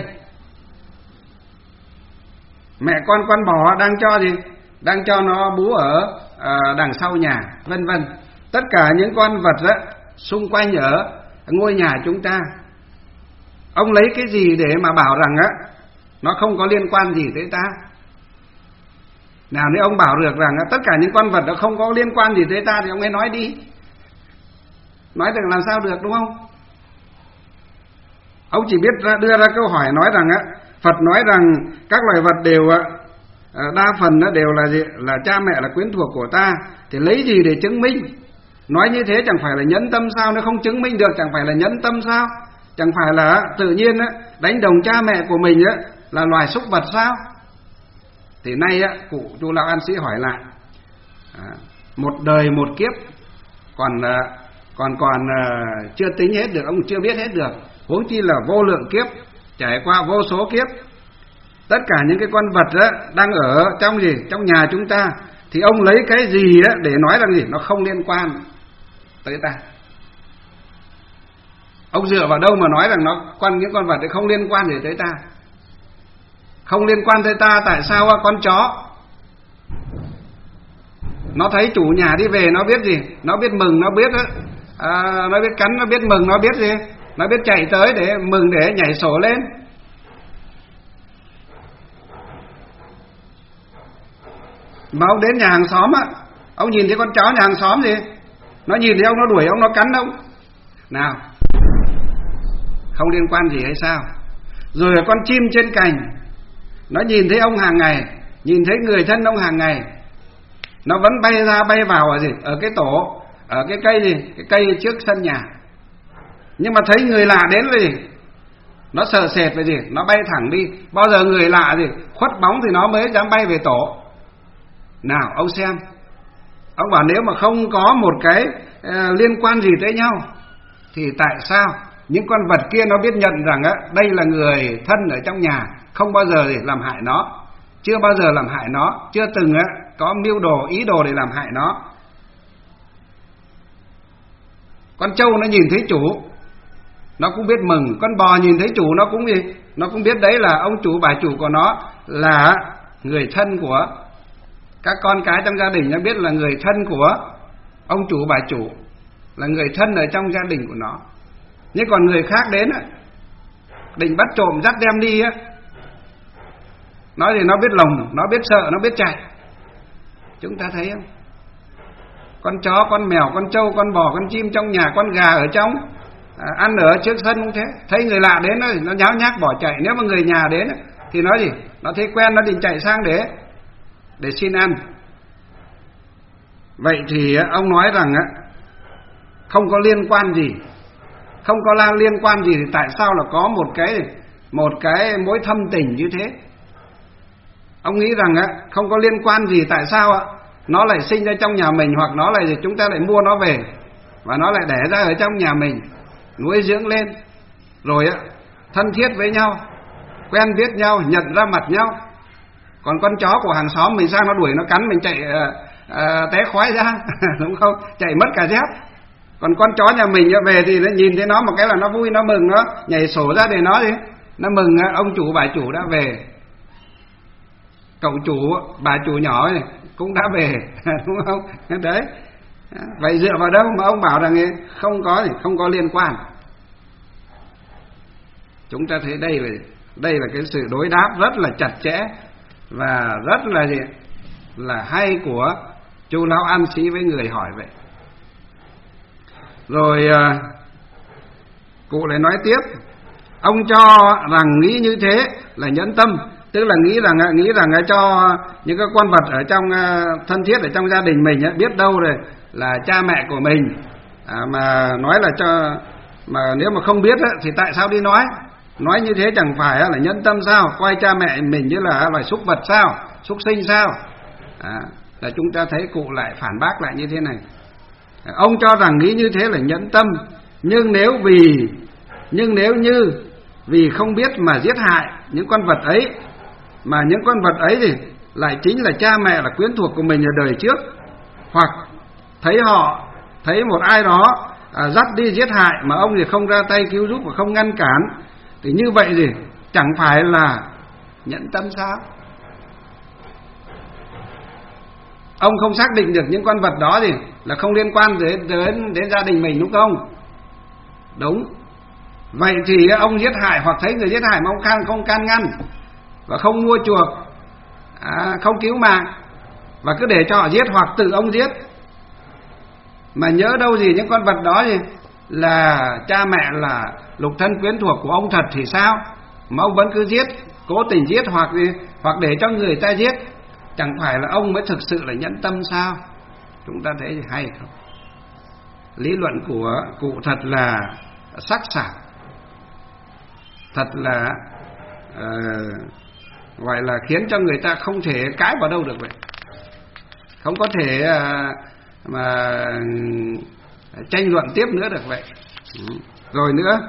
mẹ con bò đang cho nó bú ở đằng sau nhà, vân vân. Tất cả những con vật xung quanh ở ngôi nhà chúng ta, ông lấy cái gì để mà bảo rằng nó không có liên quan gì tới ta? Nào, nếu ông bảo được rằng tất cả những con vật đó không có liên quan gì tới ta thì ông ấy nói đi. Nói được làm sao được, đúng không? Ông chỉ biết đưa ra câu hỏi nói rằng Phật nói rằng các loài vật đều đa phần nó đều là gì? Là cha mẹ, là quyến thuộc của ta. Thì lấy gì để chứng minh? Nói như thế chẳng phải là nhẫn tâm sao? Nếu không chứng minh được chẳng phải là nhẫn tâm sao? Chẳng phải là tự nhiên đánh đồng cha mẹ của mình là loài súc vật sao? Thì nay cụ chú lão an sĩ hỏi lại, một đời một kiếp còn chưa tính hết được, ông chưa biết hết được, huống chi là vô lượng kiếp, trải qua vô số kiếp. Tất cả những cái con vật đang ở trong nhà chúng ta, thì ông lấy cái gì để nói rằng gì nó không liên quan tới ta? Ông dựa vào đâu mà nói rằng những con vật ấy không liên quan gì tới ta? Không liên quan tới ta, tại sao con chó nó thấy chủ nhà đi về nó biết gì? Nó biết mừng, nó biết nó biết cắn, nó biết mừng, nó biết gì? Nó biết chạy tới để mừng, để nhảy sổ lên. Mà ông đến nhà hàng xóm ông nhìn thấy con chó nhà hàng xóm gì, nó nhìn thấy ông, nó đuổi ông, nó cắn ông, nào không liên quan gì hay sao? Rồi con chim trên cành, nó nhìn thấy ông hàng ngày, nhìn thấy người thân ông hàng ngày, nó vẫn bay ra bay vào ở gì? Ở cái tổ, ở cái cây gì? Cái cây trước sân nhà. Nhưng mà thấy người lạ đến là gì? Nó sợ sệt về gì? Nó bay thẳng đi. Bao giờ người lạ gì khuất bóng thì nó mới dám bay về tổ. Nào ông xem, ông bảo nếu mà không có một cái liên quan gì tới nhau, thì tại sao những con vật kia nó biết nhận rằng đây là người thân ở trong nhà, không bao giờ để làm hại nó, chưa bao giờ làm hại nó, chưa từng có mưu đồ, ý đồ để làm hại nó. Con trâu nó nhìn thấy chủ, nó cũng biết mừng. Con bò nhìn thấy chủ, nó cũng biết đấy là ông chủ, bà chủ của nó là người thân của các con cái trong gia đình. Nó biết là người thân của ông chủ, bà chủ, là người thân ở trong gia đình của nó. Nhưng còn người khác đến định bắt trộm dắt đem đi nói thì nó biết lồng, nó biết sợ, nó biết chạy. Chúng ta thấy không? Con chó, con mèo, con trâu, con bò, con chim trong nhà, con gà ở trong ăn ở trước sân cũng thế. Thấy người lạ đến nó nháo nhác bỏ chạy. Nếu mà người nhà đến thì nói gì? Nó thấy quen, nó định chạy sang để xin ăn. Vậy thì ông nói rằng không có liên quan gì, không có liên quan gì, thì tại sao là có một cái mối thâm tình như thế? Ông nghĩ rằng không có liên quan gì, tại sao nó lại sinh ra trong nhà mình, hoặc nó lại chúng ta lại mua nó về và nó lại đẻ ra ở trong nhà mình, nuôi dưỡng lên, rồi thân thiết với nhau, quen biết nhau, nhận ra mặt nhau. Còn con chó của hàng xóm mình sang nó đuổi, nó cắn mình chạy té khói ra đúng không? Chạy mất cả dép. Còn con chó nhà mình về thì nó nhìn thấy nó một cái là nó vui, nó mừng, nó nhảy sổ ra để nó nó mừng ông chủ, bà chủ đã về, cậu chủ, bà chủ nhỏ này cũng đã về đúng không? Đấy. Vậy dựa vào đâu mà ông bảo rằng không có liên quan? Chúng ta thấy đây là cái sự đối đáp rất là chặt chẽ và rất là gì, là hay của chú lão an sĩ với người hỏi vậy. Rồi cụ lại nói tiếp, ông cho rằng nghĩ như thế là nhẫn tâm, tức là nghĩ rằng cho những cái con vật ở trong thân thiết ở trong gia đình mình ấy, biết đâu rồi là cha mẹ của mình, mà nói là cho, mà nếu mà không biết ấy, thì tại sao đi nói như thế chẳng phải là nhẫn tâm sao, coi cha mẹ mình như là loài súc vật sao, súc sinh sao. Là chúng ta thấy cụ lại phản bác lại như thế này, ông cho rằng nghĩ như thế là nhẫn tâm, nhưng nếu như vì không biết mà giết hại những con vật ấy, mà những con vật ấy thì lại chính là cha mẹ, là quyến thuộc của mình ở đời trước, hoặc thấy một ai đó dắt đi giết hại mà ông thì không ra tay cứu giúp và không ngăn cản, thì như vậy thì chẳng phải là nhẫn tâm sao? Ông không xác định được những con vật đó thì là không liên quan đến gia đình mình, đúng không? Đúng. Vậy thì ông giết hại hoặc thấy người giết hại mà ông không can ngăn và không mua chuộc, không cứu mạng, và cứ để cho họ giết hoặc tự ông giết, mà nhớ đâu gì những con vật đó thì là cha mẹ, là lục thân quyến thuộc của ông thật thì sao, mà ông vẫn cứ giết, cố tình giết hoặc để cho người ta giết, chẳng phải là ông mới thực sự là nhẫn tâm sao? Chúng ta thấy hay không? Lý luận của cụ thật là sắc sảo, thật là gọi là khiến cho người ta không thể cãi vào đâu được vậy, không có thể mà tranh luận tiếp nữa được vậy. Rồi nữa,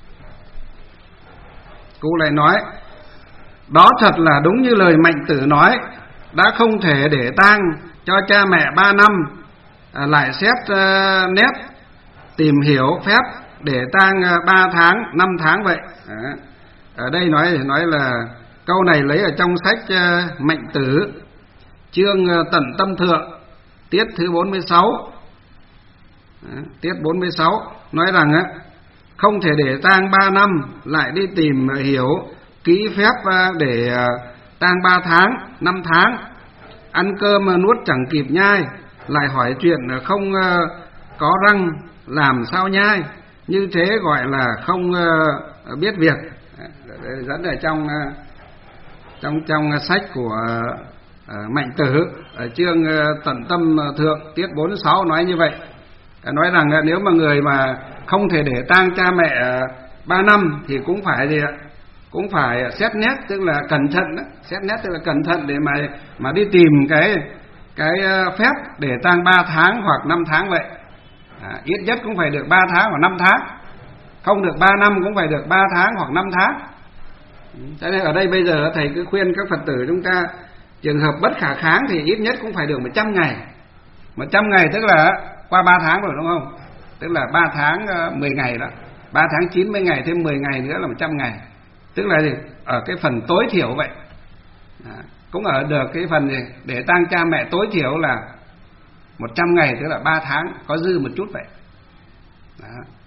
cụ lại nói, đó thật là đúng như lời Mạnh Tử nói, đã không thể để tang cho cha mẹ 3 năm, lại xét nét tìm hiểu phép để tang 3 tháng 5 tháng vậy. Ở đây nói là câu này lấy ở trong sách Mạnh Tử, chương Tận Tâm Thượng, tiết thứ 46. Tiết 46 nói rằng không thể để tang 3 năm lại đi tìm hiểu kỹ phép để tang 3 tháng 5 tháng, ăn cơm nuốt chẳng kịp nhai, lại hỏi chuyện không có răng làm sao nhai, như thế gọi là không biết việc. Dẫn ở trong sách của Mạnh Tử ở chương Tận Tâm Thượng, tiết 46 nói như vậy, nói rằng nếu mà người mà không thể để tang cha mẹ 3 năm thì cũng phải xét nét, tức là cẩn thận đó. Xét nét tức là cẩn thận để mà đi tìm cái phép để tang 3 tháng hoặc 5 tháng vậy. Ít nhất cũng phải được 3 tháng hoặc 5 tháng, không được 3 năm cũng phải được 3 tháng hoặc 5 tháng. Cho nên ở đây bây giờ thầy cứ khuyên các Phật tử chúng ta, trường hợp bất khả kháng thì ít nhất cũng phải được 100 ngày. 100 ngày tức là qua 3 tháng rồi, đúng không? Tức là 3 tháng 10 ngày đó, 3 tháng 90 ngày thêm 10 ngày nữa là 100 ngày. Tức là gì? Ở cái phần tối thiểu vậy. Cũng ở được cái phần gì? Để tang cha mẹ tối thiểu là 100 ngày, tức là 3 tháng, có dư một chút vậy. Đó.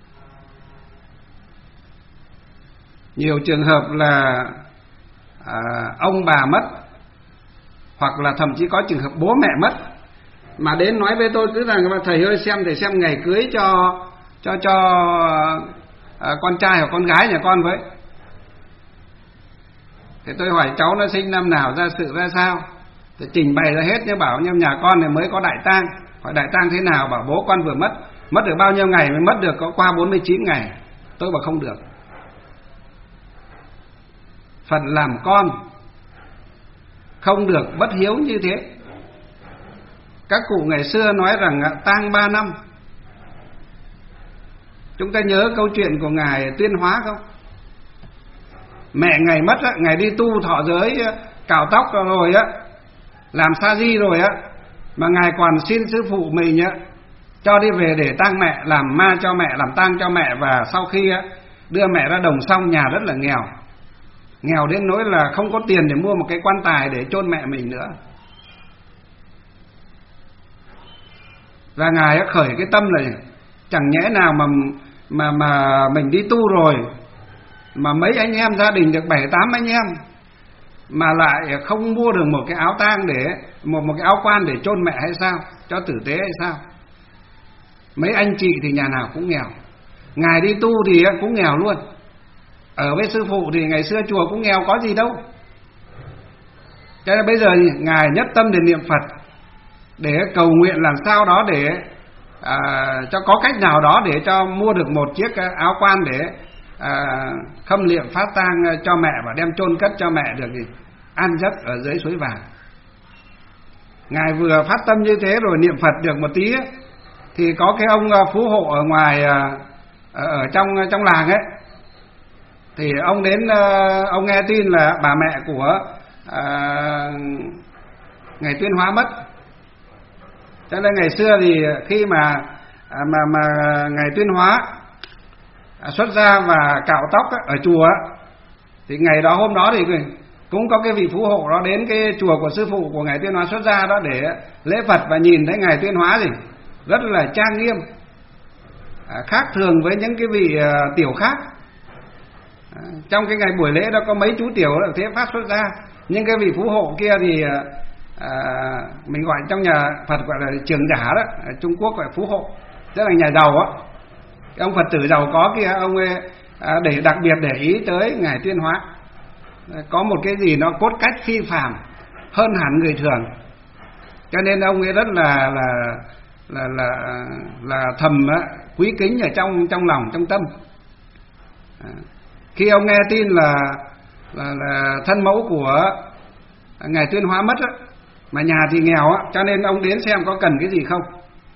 Nhiều trường hợp là ông bà mất, hoặc là thậm chí có trường hợp bố mẹ mất, mà đến nói với tôi cứ rằng thầy ơi xem ngày cưới cho con trai hoặc con gái nhà con với. Thế tôi hỏi cháu nó sinh năm nào, ra sự ra sao, thì trình bày ra hết, nhưng bảo nhưng nhà con này mới có đại tang. Hỏi đại tang thế nào, bảo bố con vừa mất được bao nhiêu ngày, mới mất được có qua 49 ngày. Tôi bảo không được, phận làm con không được bất hiếu như thế. Các cụ ngày xưa nói rằng tang 3 năm. Chúng ta nhớ câu chuyện của ngài Tuyên Hóa không? Mẹ ngài mất, ngài đi tu thọ giới, cạo tóc rồi làm sa di rồi mà ngài còn xin sư phụ mình cho đi về để tang mẹ, làm ma cho mẹ, làm tang cho mẹ. Và sau khi đưa mẹ ra đồng xong, nhà rất là nghèo đến nỗi là không có tiền để mua một cái quan tài để chôn mẹ mình nữa. Và ngài khởi cái tâm là chẳng nhẽ nào mà mình đi tu rồi mà mấy anh em gia đình được 7-8 anh em mà lại không mua được một cái áo tang để một cái áo quan để chôn mẹ hay sao, cho tử tế hay sao? Mấy anh chị thì nhà nào cũng nghèo, ngài đi tu thì cũng nghèo luôn. Ở với sư phụ thì ngày xưa chùa cũng nghèo có gì đâu. Cho nên bây giờ ngài nhất tâm để niệm Phật, để cầu nguyện làm sao đó để cho có cách nào đó để cho mua được một chiếc áo quan để khâm liệm phát tang cho mẹ và đem chôn cất cho mẹ được thì an giấc ở dưới suối vàng. Ngài vừa phát tâm như thế rồi niệm Phật được một tí ấy, thì có cái ông phú hộ ở ngoài ở trong làng ấy, thì ông đến, ông nghe tin là bà mẹ của Ngài Tuyên Hóa mất. Cho nên ngày xưa thì khi mà Ngài Tuyên Hóa xuất gia và cạo tóc ở chùa, thì ngày đó hôm đó thì cũng có cái vị phú hộ đó đến cái chùa của sư phụ của Ngài Tuyên Hóa xuất gia đó để lễ Phật, và nhìn thấy Ngài Tuyên Hóa thì rất là trang nghiêm, khác thường với những cái vị tiểu khác. Trong cái ngày buổi lễ đó có mấy chú tiểu là thế phát xuất gia, nhưng cái vị phú hộ kia thì mình gọi trong nhà Phật gọi là trưởng giả đó, ở Trung Quốc gọi phú hộ, rất là nhà giàu á. Cái ông Phật tử giàu có kia, ông ấy để đặc biệt để ý tới Ngài Tuyên Hóa, có một cái gì nó cốt cách phi phàm hơn hẳn người thường, cho nên ông ấy rất là thầm quý kính ở trong lòng, trong tâm. Khi ông nghe tin là thân mẫu của Ngài Tuyên Hóa mất á, mà nhà thì nghèo á, cho nên ông đến xem có cần cái gì không.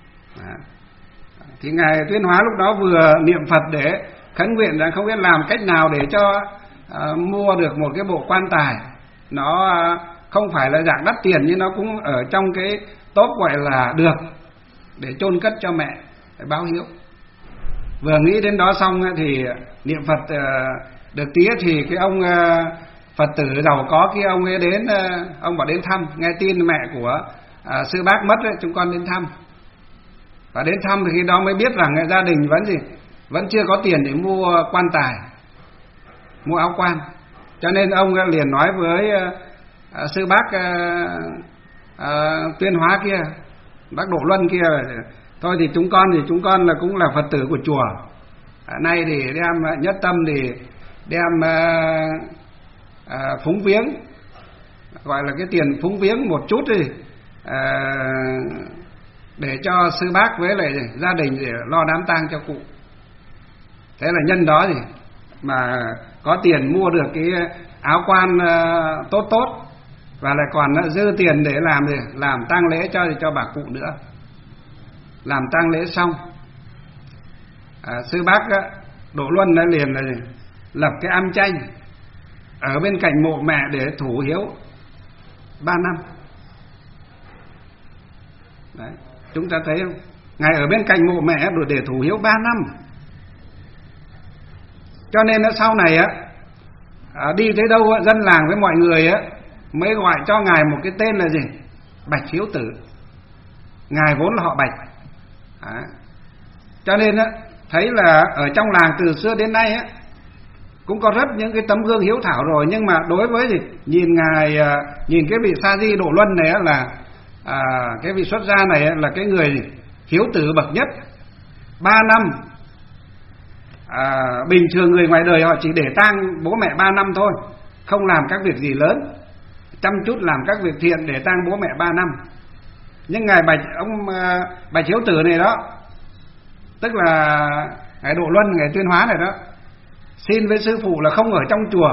Thì Ngài Tuyên Hóa lúc đó vừa niệm Phật để khấn nguyện là không biết làm cách nào để cho mua được một cái bộ quan tài, nó không phải là dạng đắt tiền nhưng nó cũng ở trong cái top gọi là được, để chôn cất cho mẹ, để báo hiếu. Vừa nghĩ đến đó xong thì niệm Phật được tía thì cái ông Phật tử giàu có kia, ông ấy đến, ông bảo đến thăm, nghe tin mẹ của sư bác mất ấy, chúng con đến thăm. Và đến thăm thì khi đó mới biết rằng gia đình vẫn chưa có tiền để mua quan tài, mua áo quan. Cho nên ông liền nói với sư bác Tuyên Hóa kia, bác Độ Luân kia, thôi thì chúng con là cũng là Phật tử của chùa, nay thì đem nhất tâm thì đem phúng viếng, gọi là cái tiền phúng viếng một chút đi, để cho sư bác với lại gia đình để lo đám tang cho cụ. Thế là nhân đó thì mà có tiền mua được cái áo quan tốt, và lại còn dư tiền để làm tang lễ cho bà cụ nữa. Làm tang lễ xong, sư bác Độ Luân liền là lập cái am tranh ở bên cạnh mộ mẹ để thủ hiếu 3 năm. Đấy, chúng ta thấy không? Ngài ở bên cạnh mộ mẹ để thủ hiếu 3 năm. Cho nên sau này đi tới đâu dân làng với mọi người mới gọi cho Ngài một cái tên là gì? Bạch Hiếu Tử. Ngài vốn là họ Bạch. Cho nên thấy là ở trong làng từ xưa đến nay cũng có rất những cái tấm gương hiếu thảo rồi, nhưng mà đối với nhìn cái vị Sa Di Độ Luân này là cái vị xuất gia này là cái người hiếu tử bậc nhất. 3 năm, bình thường người ngoài đời họ chỉ để tang bố mẹ 3 năm thôi, không làm các việc gì lớn, chăm chút làm các việc thiện để tang bố mẹ 3 năm. Nhưng ngài Bạch Hiếu Tử này đó, tức là ngài Độ Luân, ngài Tuyên Hóa này đó, xin với sư phụ là không ở trong chùa,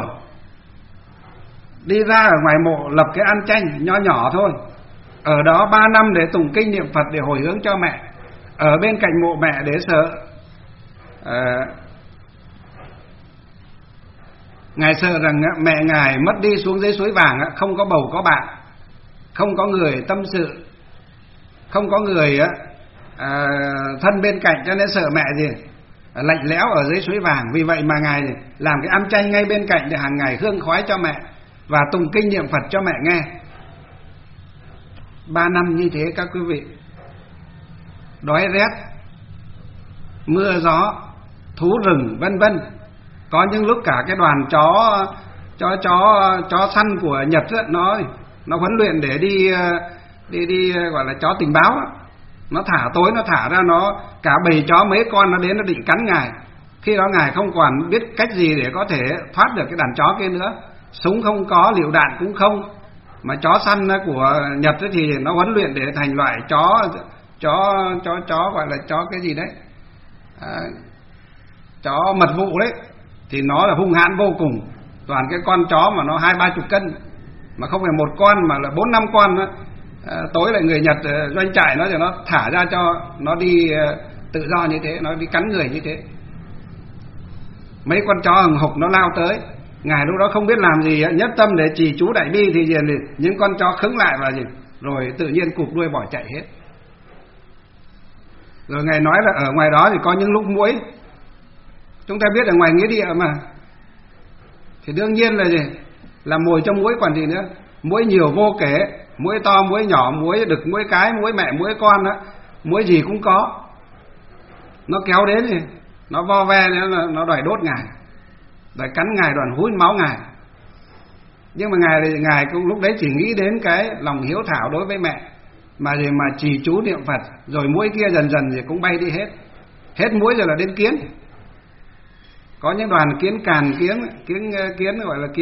đi ra ở ngoài mộ lập cái am tranh nho nhỏ thôi, ở đó 3 năm để tụng kinh niệm Phật để hồi hướng cho mẹ, ở bên cạnh mộ mẹ để sợ ngài sợ rằng mẹ ngài mất đi xuống dưới suối vàng, không có bầu có bạn, không có người tâm sự, không có người thân bên cạnh, cho nên sợ mẹ lạnh lẽo ở dưới suối vàng. Vì vậy mà ngài làm cái am tranh ngay bên cạnh để hàng ngày hương khói cho mẹ và tụng kinh niệm Phật cho mẹ nghe. 3 năm như thế các quý vị, đói rét, mưa gió, thú rừng vân vân. Có những lúc cả cái đoàn chó chó săn của Nhật ấy, nó huấn luyện để đi gọi là chó tình báo đó. Nó thả tối nó thả ra, nó cả bầy chó mấy con nó đến nó định cắn ngài. Khi đó ngài không còn biết cách gì để có thể thoát được cái đàn chó kia nữa. Súng không có, lựu đạn cũng không. Mà chó săn của Nhật ấy thì nó huấn luyện để thành loại chó gọi là chó cái gì đấy, chó mật vụ đấy. Thì nó là hung hãn vô cùng. Toàn cái con chó mà nó 20-30 cân, mà không phải một con mà là 4-5 con đó. Tối lại người Nhật doanh trại nó, rồi nó thả ra cho nó đi tự do như thế, nó đi cắn người như thế. Mấy con chó hừng hục nó lao tới. Ngài lúc đó không biết làm gì, nhất tâm để trì chú đại bi thì những con chó khứng lại và rồi tự nhiên cụp đuôi bỏ chạy hết. Rồi ngài nói là ở ngoài đó thì có những lúc muỗi. Chúng ta biết ở ngoài nghĩa địa mà, thì đương nhiên là gì, là mồi cho muỗi còn gì nữa. Muỗi nhiều vô kể, muỗi to, muỗi nhỏ, muỗi đực, muỗi cái, muỗi mẹ, muỗi con đó, muỗi gì cũng có. Nó kéo đến thì nó vo ve nữa, nó đòi đốt ngài, đòi cắn ngài, đòi hút máu ngài. Nhưng mà ngài cũng lúc đấy chỉ nghĩ đến cái lòng hiếu thảo đối với mẹ, mà trì chú niệm Phật. Rồi muỗi kia dần dần thì cũng bay đi hết. Hết muỗi rồi là đến kiến. Có những đoàn kiến càn, kiến gọi là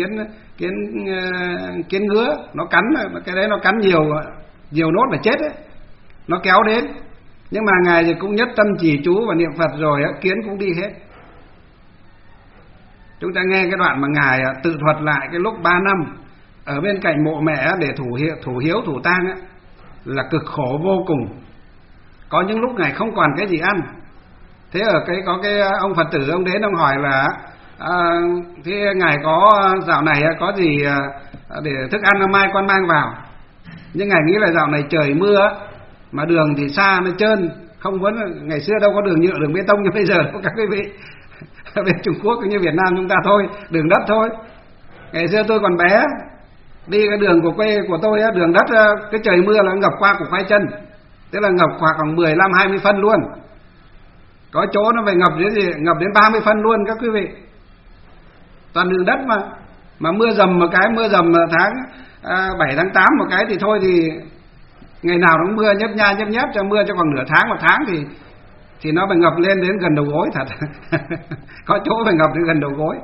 kiến ngứa, nó cắn, cái đấy nó cắn nhiều nốt là chết đấy. Nó kéo đến. Nhưng mà ngài thì cũng nhất tâm trì chú và niệm Phật rồi kiến cũng đi hết. Chúng ta nghe cái đoạn mà ngài tự thuật lại cái lúc 3 năm ở bên cạnh mộ mẹ để thủ hiếu thủ tang ấy, là cực khổ vô cùng. Có những lúc ngài không còn cái gì ăn. Thế có cái ông Phật tử ông đến ông hỏi là thế ngài có dạo này có gì để thức ăn mai con mang vào. Nhưng ngài nghĩ là dạo này trời mưa mà đường thì xa nó trơn, không vấn ngày xưa đâu có đường nhựa đường bê tông như bây giờ đâu các quý vị. Bên Trung Quốc như Việt Nam chúng ta thôi, đường đất thôi. Ngày xưa tôi còn bé, đi cái đường của quê của tôi đường đất, cái trời mưa là ngập qua củ khoai chân, tức là ngập khoảng 15-20 phân luôn. Có chỗ nó phải ngập đến 30 phân luôn các quý vị. Toàn đường đất mà mưa dầm một cái, mưa dầm tháng 7 tháng 8 một cái thì thôi, thì ngày nào nó mưa nhấp nháp cho mưa cho khoảng nửa tháng, một tháng thì nó phải ngập lên đến gần đầu gối thật. Có chỗ phải ngập đến gần đầu gối.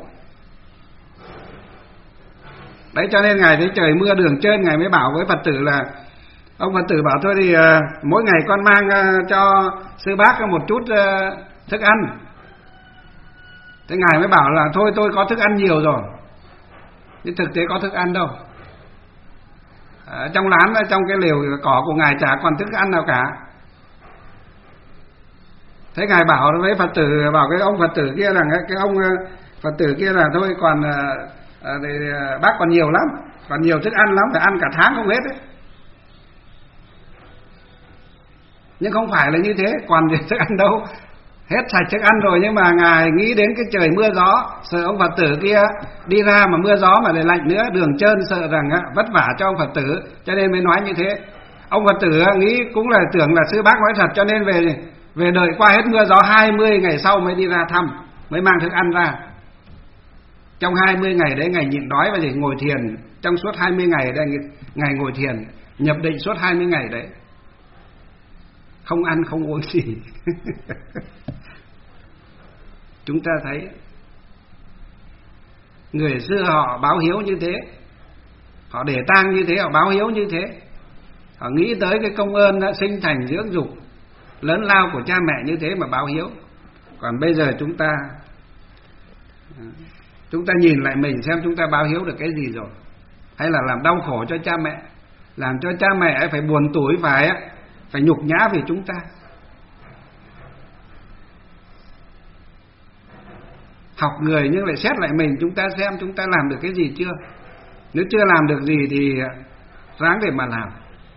Đấy, cho nên ngài thấy trời mưa đường trơn, ngài mới bảo với Phật tử là, ông Phật tử bảo thôi thì mỗi ngày con mang cho sư bác một chút thức ăn. Thế ngài mới bảo là thôi tôi có thức ăn nhiều rồi. Nhưng thực tế có thức ăn đâu. Trong lán, trong cái lều cỏ của ngài chả còn thức ăn nào cả. Thế ngài bảo với Phật tử, bảo cái ông Phật tử kia là cái ông Phật tử kia là thôi còn bác còn nhiều lắm, còn nhiều thức ăn lắm, phải ăn cả tháng không hết ấy. Nhưng không phải là như thế, còn gì thức ăn đâu, hết sạch thức ăn rồi. Nhưng mà ngài nghĩ đến cái trời mưa gió, sợ ông Phật tử kia đi ra mà mưa gió mà lại lạnh nữa, đường trơn, sợ rằng vất vả cho ông Phật tử, cho nên mới nói như thế. Ông Phật tử nghĩ cũng là tưởng là sư bác nói thật, cho nên về đợi qua hết mưa gió 20 ngày sau mới đi ra thăm, mới mang thức ăn ra. Trong 20 ngày đấy ngài nhịn đói và ngồi thiền. Trong suốt 20 ngày đấy ngài ngồi thiền nhập định suốt 20 ngày đấy, không ăn không uống gì. Chúng ta thấy người xưa họ báo hiếu như thế, họ để tang như thế, họ báo hiếu như thế, họ nghĩ tới cái công ơn đã sinh thành dưỡng dục lớn lao của cha mẹ như thế mà báo hiếu. Còn bây giờ chúng ta nhìn lại mình xem chúng ta báo hiếu được cái gì rồi, hay là làm đau khổ cho cha mẹ, làm cho cha mẹ phải buồn tủi, phải nhục nhã vì chúng ta. Học người nhưng lại xét lại mình, chúng ta xem chúng ta làm được cái gì chưa. Nếu chưa làm được gì thì ráng để mà làm.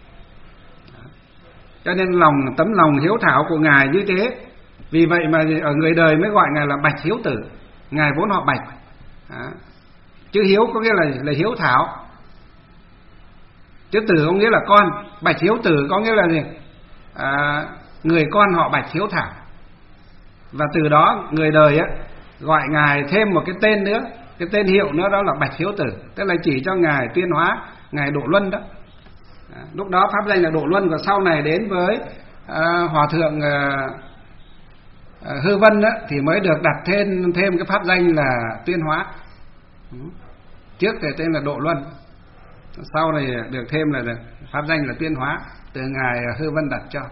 Cho nên tấm lòng hiếu thảo của ngài như thế. Vì vậy mà ở người đời mới gọi ngài là Bạch Hiếu Tử. Ngài vốn họ Bạch. Chữ hiếu có nghĩa là hiếu thảo. Chữ tử có nghĩa là con. Bạch Hiếu Tử có nghĩa là gì? Người con họ Bạch hiếu thảo. Và từ đó người đời gọi ngài thêm một cái tên nữa cái tên hiệu nữa đó là Bạch Hiếu Tử, tức là chỉ cho ngài Tuyên Hóa, ngài Độ Luân đó. Lúc đó pháp danh là Độ Luân, và sau này đến với hòa thượng Hư Vân đó, thì mới được đặt thêm cái pháp danh là Tuyên Hóa. Trước thì tên là Độ Luân, sau này được thêm là pháp danh là Tuyên Hóa, từ ngài Hư Vân đặt cho.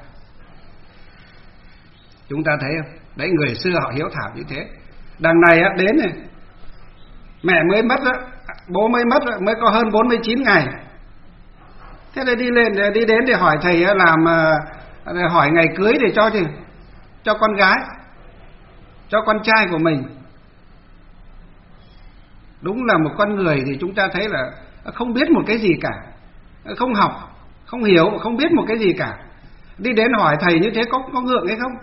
Chúng ta thấy không? Đấy, người xưa họ hiếu thảo như thế. Đằng này đến này, mẹ mới mất đó, bố mới mất đó, mới có hơn 49 ngày. Thế thì đi đến để hỏi thầy làm hỏi ngày cưới để cho con gái, cho con trai của mình. Đúng là một con người thì chúng ta thấy là không biết một cái gì cả, không học, không hiểu, không biết một cái gì cả. Đi đến hỏi thầy như thế có ngượng hay không?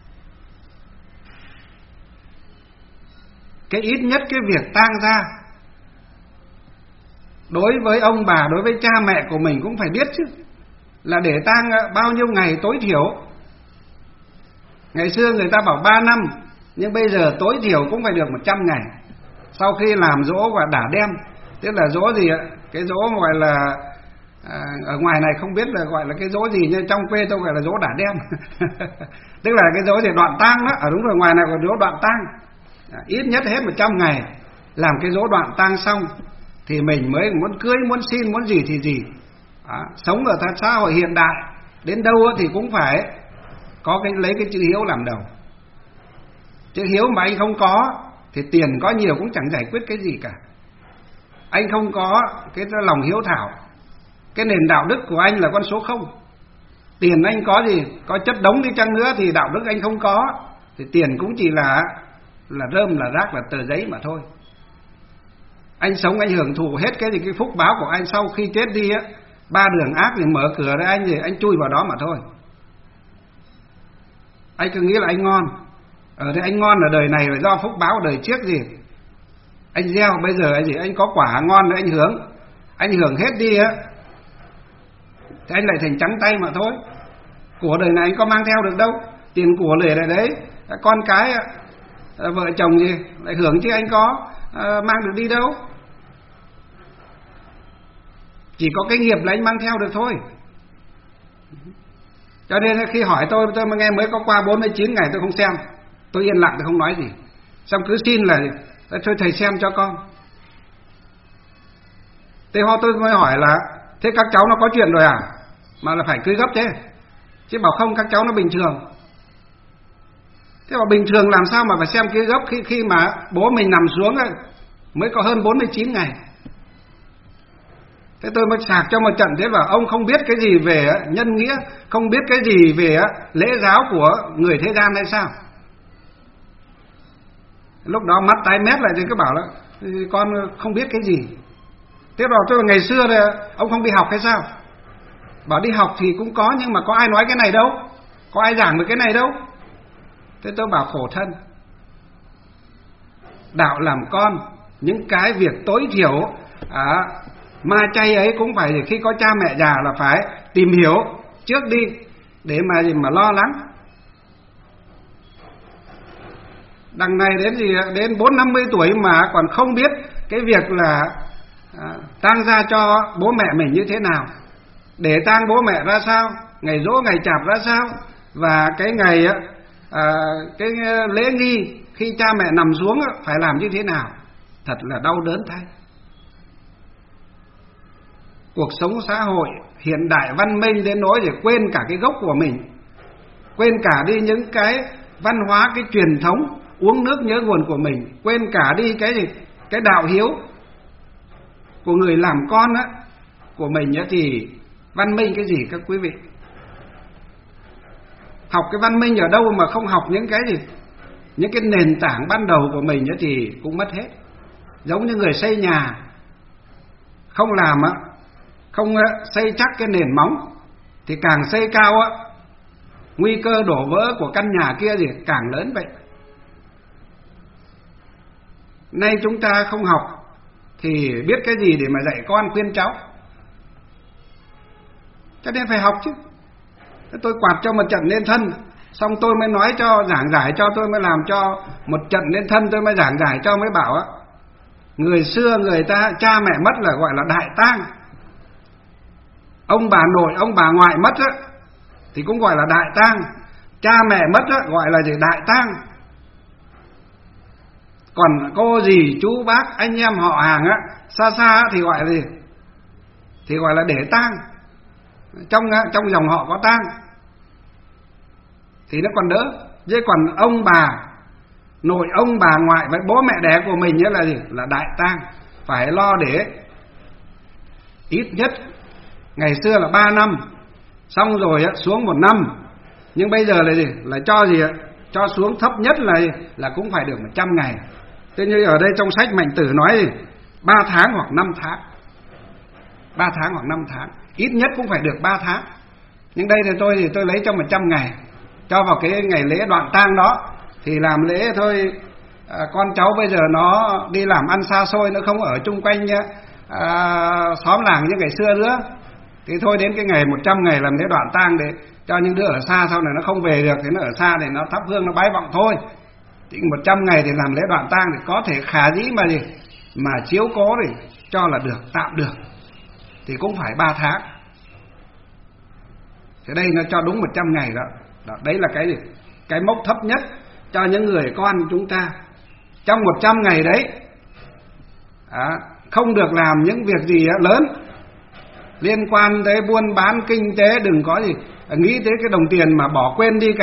Cái ít nhất cái việc tang gia đối với ông bà, đối với cha mẹ của mình cũng phải biết chứ, là để tang bao nhiêu ngày tối thiểu. Ngày xưa người ta bảo 3 năm, nhưng bây giờ tối thiểu cũng phải được 100 ngày. Sau khi làm dỗ và đả đem, tức là dỗ gì ạ? Cái dỗ gọi là ở ngoài này không biết là gọi là cái dỗ gì, nhưng trong quê tôi gọi là dỗ đả đem. Tức là cái dỗ thì đoạn tang đó, ở đúng rồi, ngoài này còn dỗ đoạn tang. Ít nhất hết 100 ngày làm cái dỗ đoạn tang xong thì mình mới muốn cưới, muốn xin, muốn gì thì gì. Sống ở xã hội hiện đại đến đâu thì cũng phải có lấy cái chữ hiếu làm đầu. Chữ hiếu mà anh không có thì tiền có nhiều cũng chẳng giải quyết cái gì cả. Anh không có cái lòng hiếu thảo, cái nền đạo đức của anh là con số 0. Tiền anh có gì, có chất đống đi chăng nữa thì đạo đức anh không có, thì tiền cũng chỉ là rơm, là rác, là tờ giấy mà thôi. Anh sống anh hưởng thụ hết cái phúc báo của anh, sau khi chết đi á, 3 đường ác thì mở cửa ra anh, thì anh chui vào đó mà thôi. Anh cứ nghĩ là anh ngon, ở đây anh ngon ở đời này là do phúc báo đời trước gì. Anh gieo bây giờ anh có quả ngon để anh hưởng hết đi á, thì anh lại thành trắng tay mà thôi. Của đời này anh có mang theo được đâu, tiền của lề này đấy, con cái vợ chồng gì lại hưởng chứ anh có mang được đi đâu. Chỉ có cái nghiệp là anh mang theo được thôi. Cho nên khi hỏi tôi nghe mới có qua 49 ngày tôi không xem, tôi yên lặng, tôi không nói gì. Xong cứ xin là thôi thầy xem cho con. Thế tôi mới hỏi là thế các cháu nó có chuyện rồi à, mà là phải cưới gấp thế? Chứ bảo không, các cháu nó bình thường. Thế mà bình thường làm sao mà phải xem cưới gấp khi mà bố mình nằm xuống ấy, mới có hơn 49 ngày. Thế tôi mới sạc cho một trận. Thế bảo ông không biết cái gì về nhân nghĩa, không biết cái gì về lễ giáo của người thế gian hay sao? Lúc đó mắt tái mét lại thì cứ bảo là con không biết cái gì. Thế bảo tôi ngày xưa là ông không đi học hay sao? Bảo đi học thì cũng có, nhưng mà có ai nói cái này đâu, có ai giảng về cái này đâu. Thế tôi bảo khổ thân. Đạo làm con, những cái việc tối thiểu ma chay ấy cũng phải khi có cha mẹ già là phải tìm hiểu trước đi, để mà lo lắng. Đằng này đến 4-50 tuổi mà còn không biết cái việc là tang gia cho bố mẹ mình như thế nào, để tang bố mẹ ra sao, ngày giỗ ngày chạp ra sao, và cái ngày cái lễ nghi khi cha mẹ nằm xuống phải làm như thế nào. Thật là đau đớn thay. Cuộc sống xã hội hiện đại văn minh đến nỗi để quên cả cái gốc của mình, quên cả đi những cái văn hóa, cái truyền thống uống nước nhớ nguồn của mình, quên cả đi cái đạo hiếu của người làm con của mình thì văn minh cái gì các quý vị? Học cái văn minh ở đâu mà không học những cái gì, những cái nền tảng ban đầu của mình thì cũng mất hết. Giống như người xây nhà, không làm không xây chắc cái nền móng thì càng xây cao nguy cơ đổ vỡ của căn nhà kia càng lớn vậy. Nay chúng ta không học thì biết cái gì để mà dạy con khuyên cháu, cho nên phải học chứ. Tôi quạt cho một trận nên thân, xong tôi mới nói cho giảng giải cho, tôi mới làm cho một trận nên thân, tôi mới giảng giải cho, mới bảo Người xưa người ta cha mẹ mất là gọi là đại tang. Ông bà nội, ông bà ngoại mất á, thì cũng gọi là đại tang. Cha mẹ mất á, gọi là gì? Đại tang. Còn cô dì, chú bác, anh em họ hàng á, xa xa á, thì gọi là gì? Thì gọi là để tang. Trong dòng họ có tang thì nó còn đỡ. Chứ còn ông bà nội, ông bà ngoại với bố mẹ đẻ của mình là gì? Là đại tang. Phải lo để ít nhất ngày xưa là 3 năm, xong rồi xuống 1 năm. Nhưng bây giờ là gì? Là cho gì ạ? Cho xuống thấp nhất là cũng phải được 100 ngày. Thế như ở đây trong sách Mạnh Tử nói gì? 3 tháng hoặc 5 tháng. 3 tháng hoặc 5 tháng. Ít nhất cũng phải được 3 tháng. Nhưng đây thì tôi lấy cho 100 ngày, cho vào cái ngày lễ đoạn tang đó. Thì làm lễ thôi. Con cháu bây giờ nó đi làm ăn xa xôi, nó không ở chung quanh xóm làng như ngày xưa nữa. Thì thôi đến cái ngày 100 ngày làm lễ đoạn tang để cho những đứa ở xa sau này nó không về được, thì nó ở xa để nó thắp hương, nó bái vọng thôi. Thì 100 ngày thì làm lễ đoạn tang thì có thể khả dĩ mà gì? Mà chiếu cố thì cho là được, tạm được. Thì cũng phải 3 tháng. Thế đây nó cho đúng 100 ngày đó. Đấy là cái gì? Cái mốc thấp nhất cho những người con chúng ta. Trong 100 ngày đấy không được làm những việc gì lớn liên quan tới buôn bán kinh tế. Đừng có gì nghĩ tới cái đồng tiền mà bỏ quên đi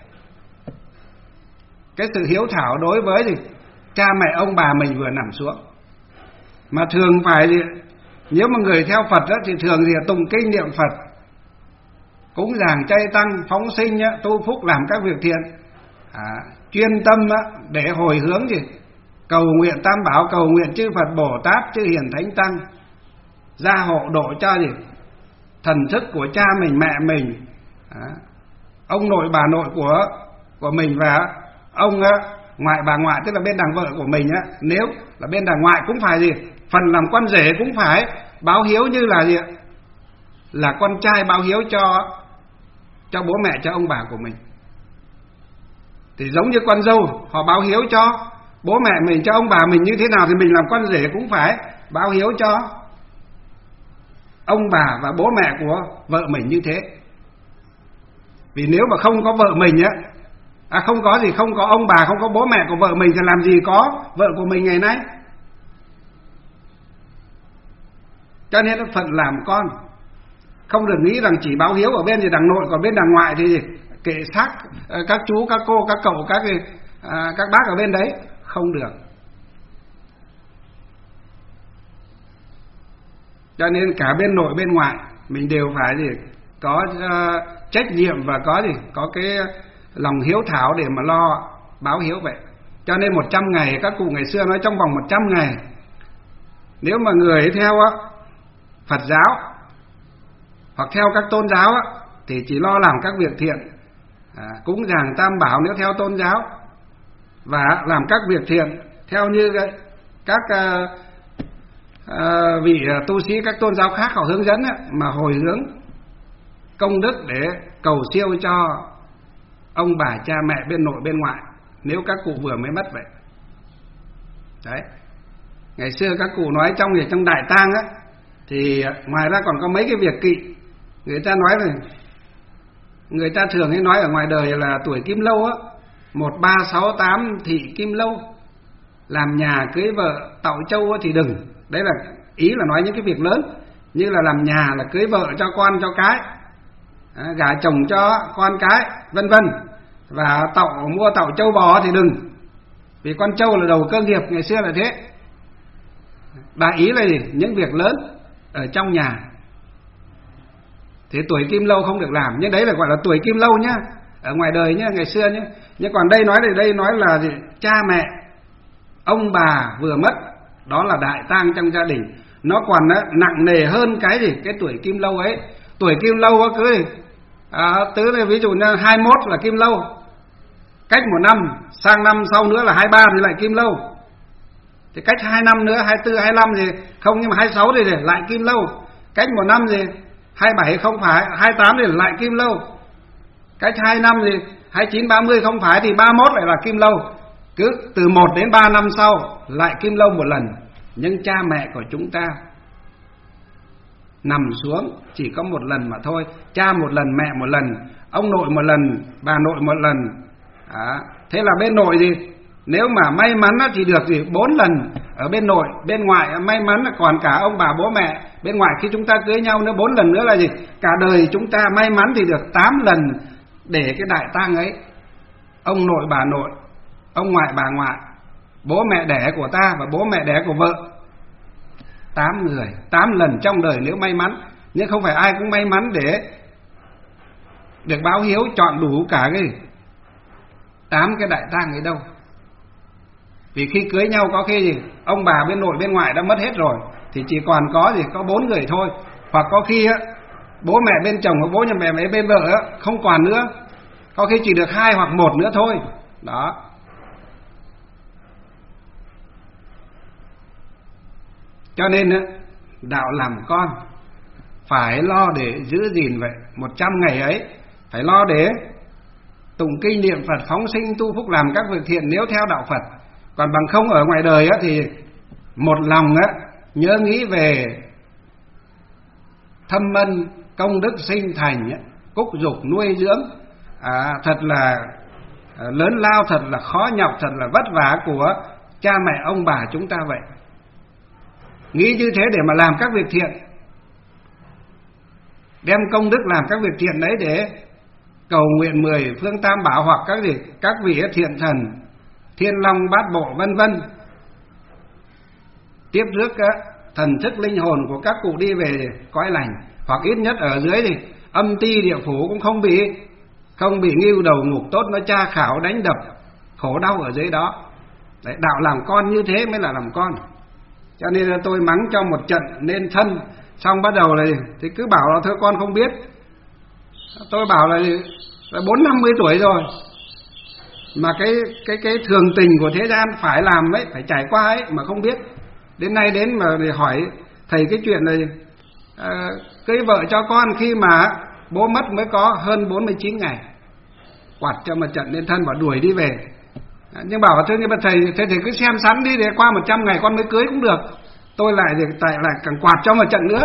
cái sự hiếu thảo đối với gì? Cha mẹ ông bà mình vừa nằm xuống. Mà thường phải gì? Nếu mà người theo Phật đó, thì thường gì? Tụng kinh niệm Phật, cúng dường chay tăng, phóng sinh, tu phúc, làm các việc thiện, chuyên tâm để hồi hướng gì? Cầu nguyện Tam Bảo, cầu nguyện chư Phật Bồ Tát, chư Hiền Thánh Tăng gia hộ độ cho gì? Thần thức của cha mình, mẹ mình, ông nội bà nội của mình, và ông ngoại bà ngoại, tức là bên đằng vợ của mình nếu là bên đằng ngoại cũng phải gì? Phần làm con rể cũng phải báo hiếu như là gì? Là con trai báo hiếu cho bố mẹ, cho ông bà của mình. Thì giống như con dâu họ báo hiếu cho bố mẹ mình, cho ông bà mình như thế nào, thì mình làm con rể cũng phải báo hiếu cho ông bà và bố mẹ của vợ mình như thế. Vì nếu mà không có vợ mình không có ông bà, không có bố mẹ của vợ mình, thì làm gì có vợ của mình ngày nay. Cho nên nó phận làm con, không được nghĩ rằng chỉ báo hiếu ở bên thì đằng nội, còn bên đằng ngoại thì kệ xác các chú, các cô, các cậu, các bác ở bên đấy. Không được. Cho nên cả bên nội bên ngoại mình đều phải gì? Có trách nhiệm và có cái lòng hiếu thảo để mà lo báo hiếu vậy. Cho nên 100 ngày, các cụ ngày xưa nói trong vòng 100 ngày, nếu mà người theo Phật giáo hoặc theo các tôn giáo thì chỉ lo làm các việc thiện, cúng dường Tam Bảo nếu theo tôn giáo, và làm các việc thiện theo như các vị tu sĩ các tôn giáo khác họ hướng dẫn, mà hồi hướng công đức để cầu siêu cho ông bà cha mẹ bên nội bên ngoại, nếu các cụ vừa mới mất vậy. Đấy. Ngày xưa các cụ nói trong đại tang thì ngoài ra còn có mấy cái việc kỵ. Người ta nói là người ta thường hay nói ở ngoài đời là tuổi kim lâu 1368 thị kim lâu, làm nhà cưới vợ tạo trâu thì đừng. Đấy là ý là nói những cái việc lớn, như là làm nhà, là cưới vợ cho con cho cái, gả chồng cho con cái, vân vân. Và mua tạo trâu bò thì đừng, vì con trâu là đầu cơ nghiệp, ngày xưa là thế. Đại ý là gì? Những việc lớn ở trong nhà thì tuổi kim lâu không được làm. Nhưng đấy là gọi là tuổi kim lâu nhá, ở ngoài đời nhá, ngày xưa nhá. Nhưng còn đây nói là gì? Cha mẹ ông bà vừa mất, đó là đại tang trong gia đình. Nó còn nặng nề hơn cái gì? Cái tuổi kim lâu ấy. Tuổi kim lâu cứ tứ này, ví dụ như 21 là kim lâu, cách 1 năm, sang năm sau nữa là 23 thì lại kim lâu, thì cách 2 năm nữa 24, 25 thì không, nhưng mà 26 thì lại kim lâu, cách 1 năm thì 27 không phải, 28 thì lại kim lâu, cách 2 năm thì 29, 30 không phải, thì 31 lại là kim lâu. Cứ từ 1 đến 3 năm sau lại kim lâu một lần. Nhưng cha mẹ của chúng ta nằm xuống chỉ có một lần mà thôi. Cha một lần, mẹ một lần, ông nội một lần, bà nội một lần. Thế là bên nội gì, nếu mà may mắn thì được gì 4 lần ở bên nội. Bên ngoại may mắn là còn cả ông bà bố mẹ. Bên ngoại khi chúng ta cưới nhau nữa 4 lần nữa là gì, cả đời chúng ta may mắn thì được 8 lần để cái đại tang ấy. Ông nội bà nội, ông ngoại bà ngoại, bố mẹ đẻ của ta và bố mẹ đẻ của vợ. 8 người, 8 lần trong đời nếu may mắn. Nhưng không phải ai cũng may mắn để được báo hiếu chọn đủ cả cái 8 cái đại tang ấy đâu. Vì khi cưới nhau có khi gì ông bà bên nội bên ngoại đã mất hết rồi, thì chỉ còn có 4 người thôi. Hoặc có khi bố mẹ bên chồng hoặc bố nhà mẹ bên vợ không còn nữa, có khi chỉ được 2 hoặc 1 nữa thôi. Đó. Cho nên đạo làm con phải lo để giữ gìn vậy. 100 ngày ấy phải lo để tụng kinh niệm Phật, phóng sinh tu phúc, làm các việc thiện nếu theo đạo Phật. Còn bằng không ở ngoài đời thì một lòng nhớ nghĩ về thâm ân công đức sinh thành, cúc dục nuôi dưỡng thật là lớn lao, thật là khó nhọc, thật là vất vả của cha mẹ ông bà chúng ta vậy. Nghĩ như thế để mà làm các việc thiện, đem công đức làm các việc thiện đấy để cầu nguyện 10 phương tam bảo hoặc các vị thiện thần, thiên long bát bộ vân vân, tiếp rước thần thức linh hồn của các cụ đi về cõi lành, hoặc ít nhất ở dưới thì âm ti địa phủ cũng không bị ngưu đầu ngục tốt nó tra khảo đánh đập khổ đau ở dưới đó. Đấy, đạo làm con như thế mới là làm con. Cho nên là tôi mắng cho một trận nên thân, xong bắt đầu là thì cứ bảo là thưa con không biết. Tôi bảo là 40-50 tuổi rồi mà cái thường tình của thế gian phải làm ấy, phải trải qua ấy mà không biết. Đến nay đến mà để hỏi thầy cái chuyện này cưới vợ cho con khi mà bố mất mới có hơn 49 ngày. Quạt cho một trận nên thân và đuổi đi về. Nhưng bảo thưa nhưng mà thầy cứ xem sẵn đi để qua 100 ngày con mới cưới cũng được. Tôi lại càng quạt cho một trận nữa.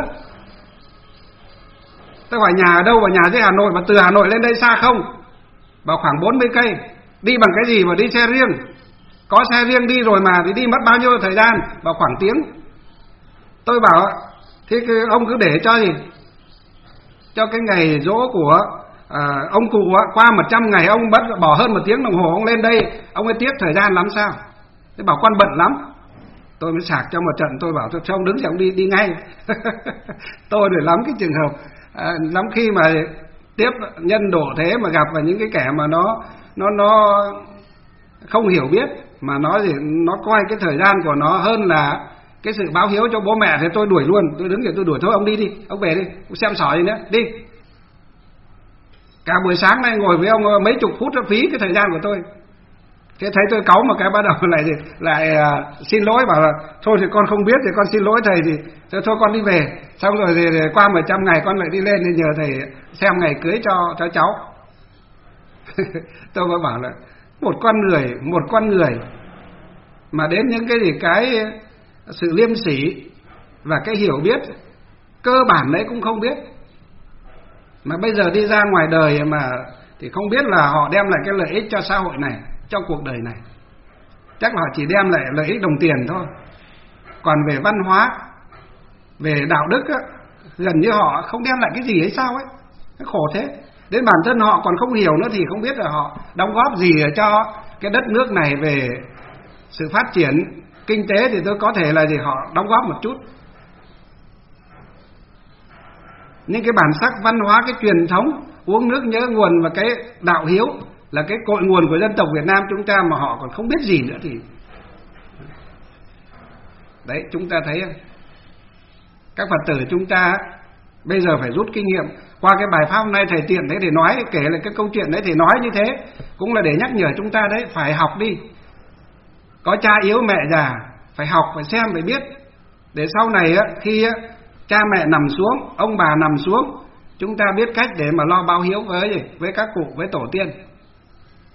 Tôi hỏi nhà ở đâu, vào nhà dưới Hà Nội, mà từ Hà Nội lên đây xa không? Bảo khoảng 40 cây. Đi bằng cái gì mà đi xe riêng? Có xe riêng đi rồi mà thì đi mất bao nhiêu thời gian? Vào khoảng tiếng. Tôi bảo thế ông cứ để cho gì? Cho cái ngày giỗ của ông cụ qua 100 ngày ông bỏ hơn 1 tiếng đồng hồ ông lên đây, ông ấy tiếc thời gian lắm sao? Thế bảo con bận lắm. Tôi mới sạc cho một trận, tôi bảo cho ông đứng dậy ông đi ngay. Tôi để lắm cái trường hợp lắm khi mà tiếp nhân độ thế mà gặp vào những cái kẻ mà nó không hiểu biết, mà nó coi cái thời gian của nó hơn là cái sự báo hiếu cho bố mẹ, thì tôi đuổi luôn. Tôi đứng dậy tôi đuổi, thôi ông đi, ông về đi, ông xem sỏi gì nữa, đi. Cả buổi sáng nay ngồi với ông mấy chục phút nó phí cái thời gian của tôi. Thế thấy tôi cáu một cái bắt đầu lại xin lỗi, bảo là thôi thì con không biết thì con xin lỗi thầy, thì thôi con đi về. Xong rồi thì qua 100 ngày con lại đi lên thì nhờ thầy xem ngày cưới cho cháu. Tôi mới bảo là một con người mà đến những cái sự liêm sỉ và cái hiểu biết cơ bản đấy cũng không biết, mà bây giờ đi ra ngoài đời mà thì không biết là họ đem lại cái lợi ích cho xã hội này, cho cuộc đời này. Chắc là họ chỉ đem lại lợi ích đồng tiền thôi. Còn về văn hóa, về đạo đức gần như họ không đem lại cái gì hay sao ấy. Cái khổ thế. Đến bản thân họ còn không hiểu nữa thì không biết là họ đóng góp gì cho cái đất nước này về sự phát triển kinh tế, thì tôi có thể là họ đóng góp một chút. Nhưng cái bản sắc văn hóa, cái truyền thống uống nước nhớ nguồn và cái đạo hiếu là cái cội nguồn của dân tộc Việt Nam chúng ta mà họ còn không biết gì nữa thì đấy, chúng ta thấy không? Các Phật tử chúng ta bây giờ phải rút kinh nghiệm. Qua cái bài pháp hôm nay thầy tiện thế để nói, kể lại cái câu chuyện đấy thì nói như thế cũng là để nhắc nhở chúng ta đấy, phải học đi. Có cha yếu mẹ già, phải học, phải xem, phải biết, để sau này khi cha mẹ nằm xuống, ông bà nằm xuống, chúng ta biết cách để mà lo báo hiếu với các cụ, với tổ tiên.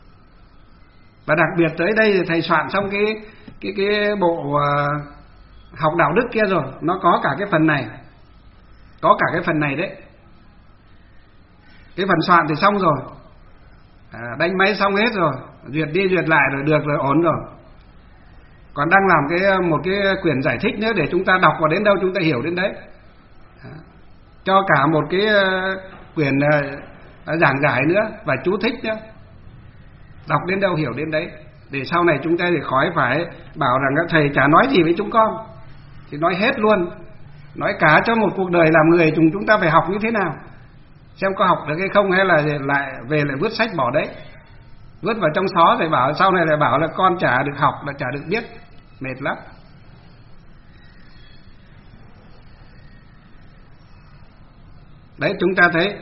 Và đặc biệt tới đây thì thầy soạn xong cái bộ học đạo đức kia rồi, nó có cả cái phần này, có cả cái phần này đấy. Cái phần soạn thì xong rồi, đánh máy xong hết rồi, duyệt đi duyệt lại rồi, được rồi, ổn rồi. Còn đang làm một cái quyển giải thích nữa để chúng ta đọc vào đến đâu chúng ta hiểu đến đấy. Cho cả một cái quyển giảng giải nữa và chú thích nữa, đọc đến đâu hiểu đến đấy, để sau này chúng ta thì khỏi phải bảo rằng các thầy chả nói gì với chúng con, thì nói hết luôn, nói cả cho một cuộc đời làm người chúng ta phải học như thế nào, xem có học được hay không, hay là lại về lại vứt sách bỏ đấy, vứt vào trong xó rồi bảo sau này lại bảo là con chả được học, là chả được biết, mệt lắm. Đấy, chúng ta thấy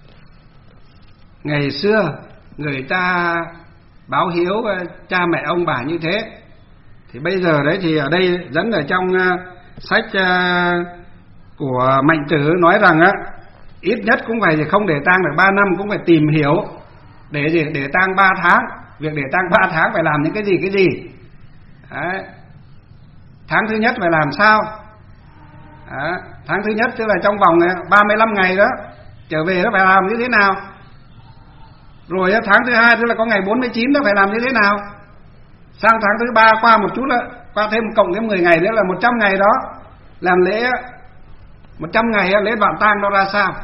ngày xưa người ta báo hiếu cha mẹ ông bà như thế, thì bây giờ đấy thì ở đây dẫn ở trong sách của Mạnh Tử nói rằng á, ít nhất cũng phải thì không để tang được 3 năm, cũng phải tìm hiểu để tang 3 tháng. Việc để tang 3 tháng phải làm những cái gì đấy. Tháng thứ nhất phải làm sao? Tháng thứ nhất tức là trong vòng 35 ngày đó trở về nó phải làm như thế nào? Rồi tháng thứ hai tức là có ngày 49 nó phải làm như thế nào? Sang tháng thứ 3 qua một chút nữa, qua thêm cộng thêm 10 ngày nữa là 100 ngày đó, làm lễ 100 ngày lễ đoạn tang nó ra sao?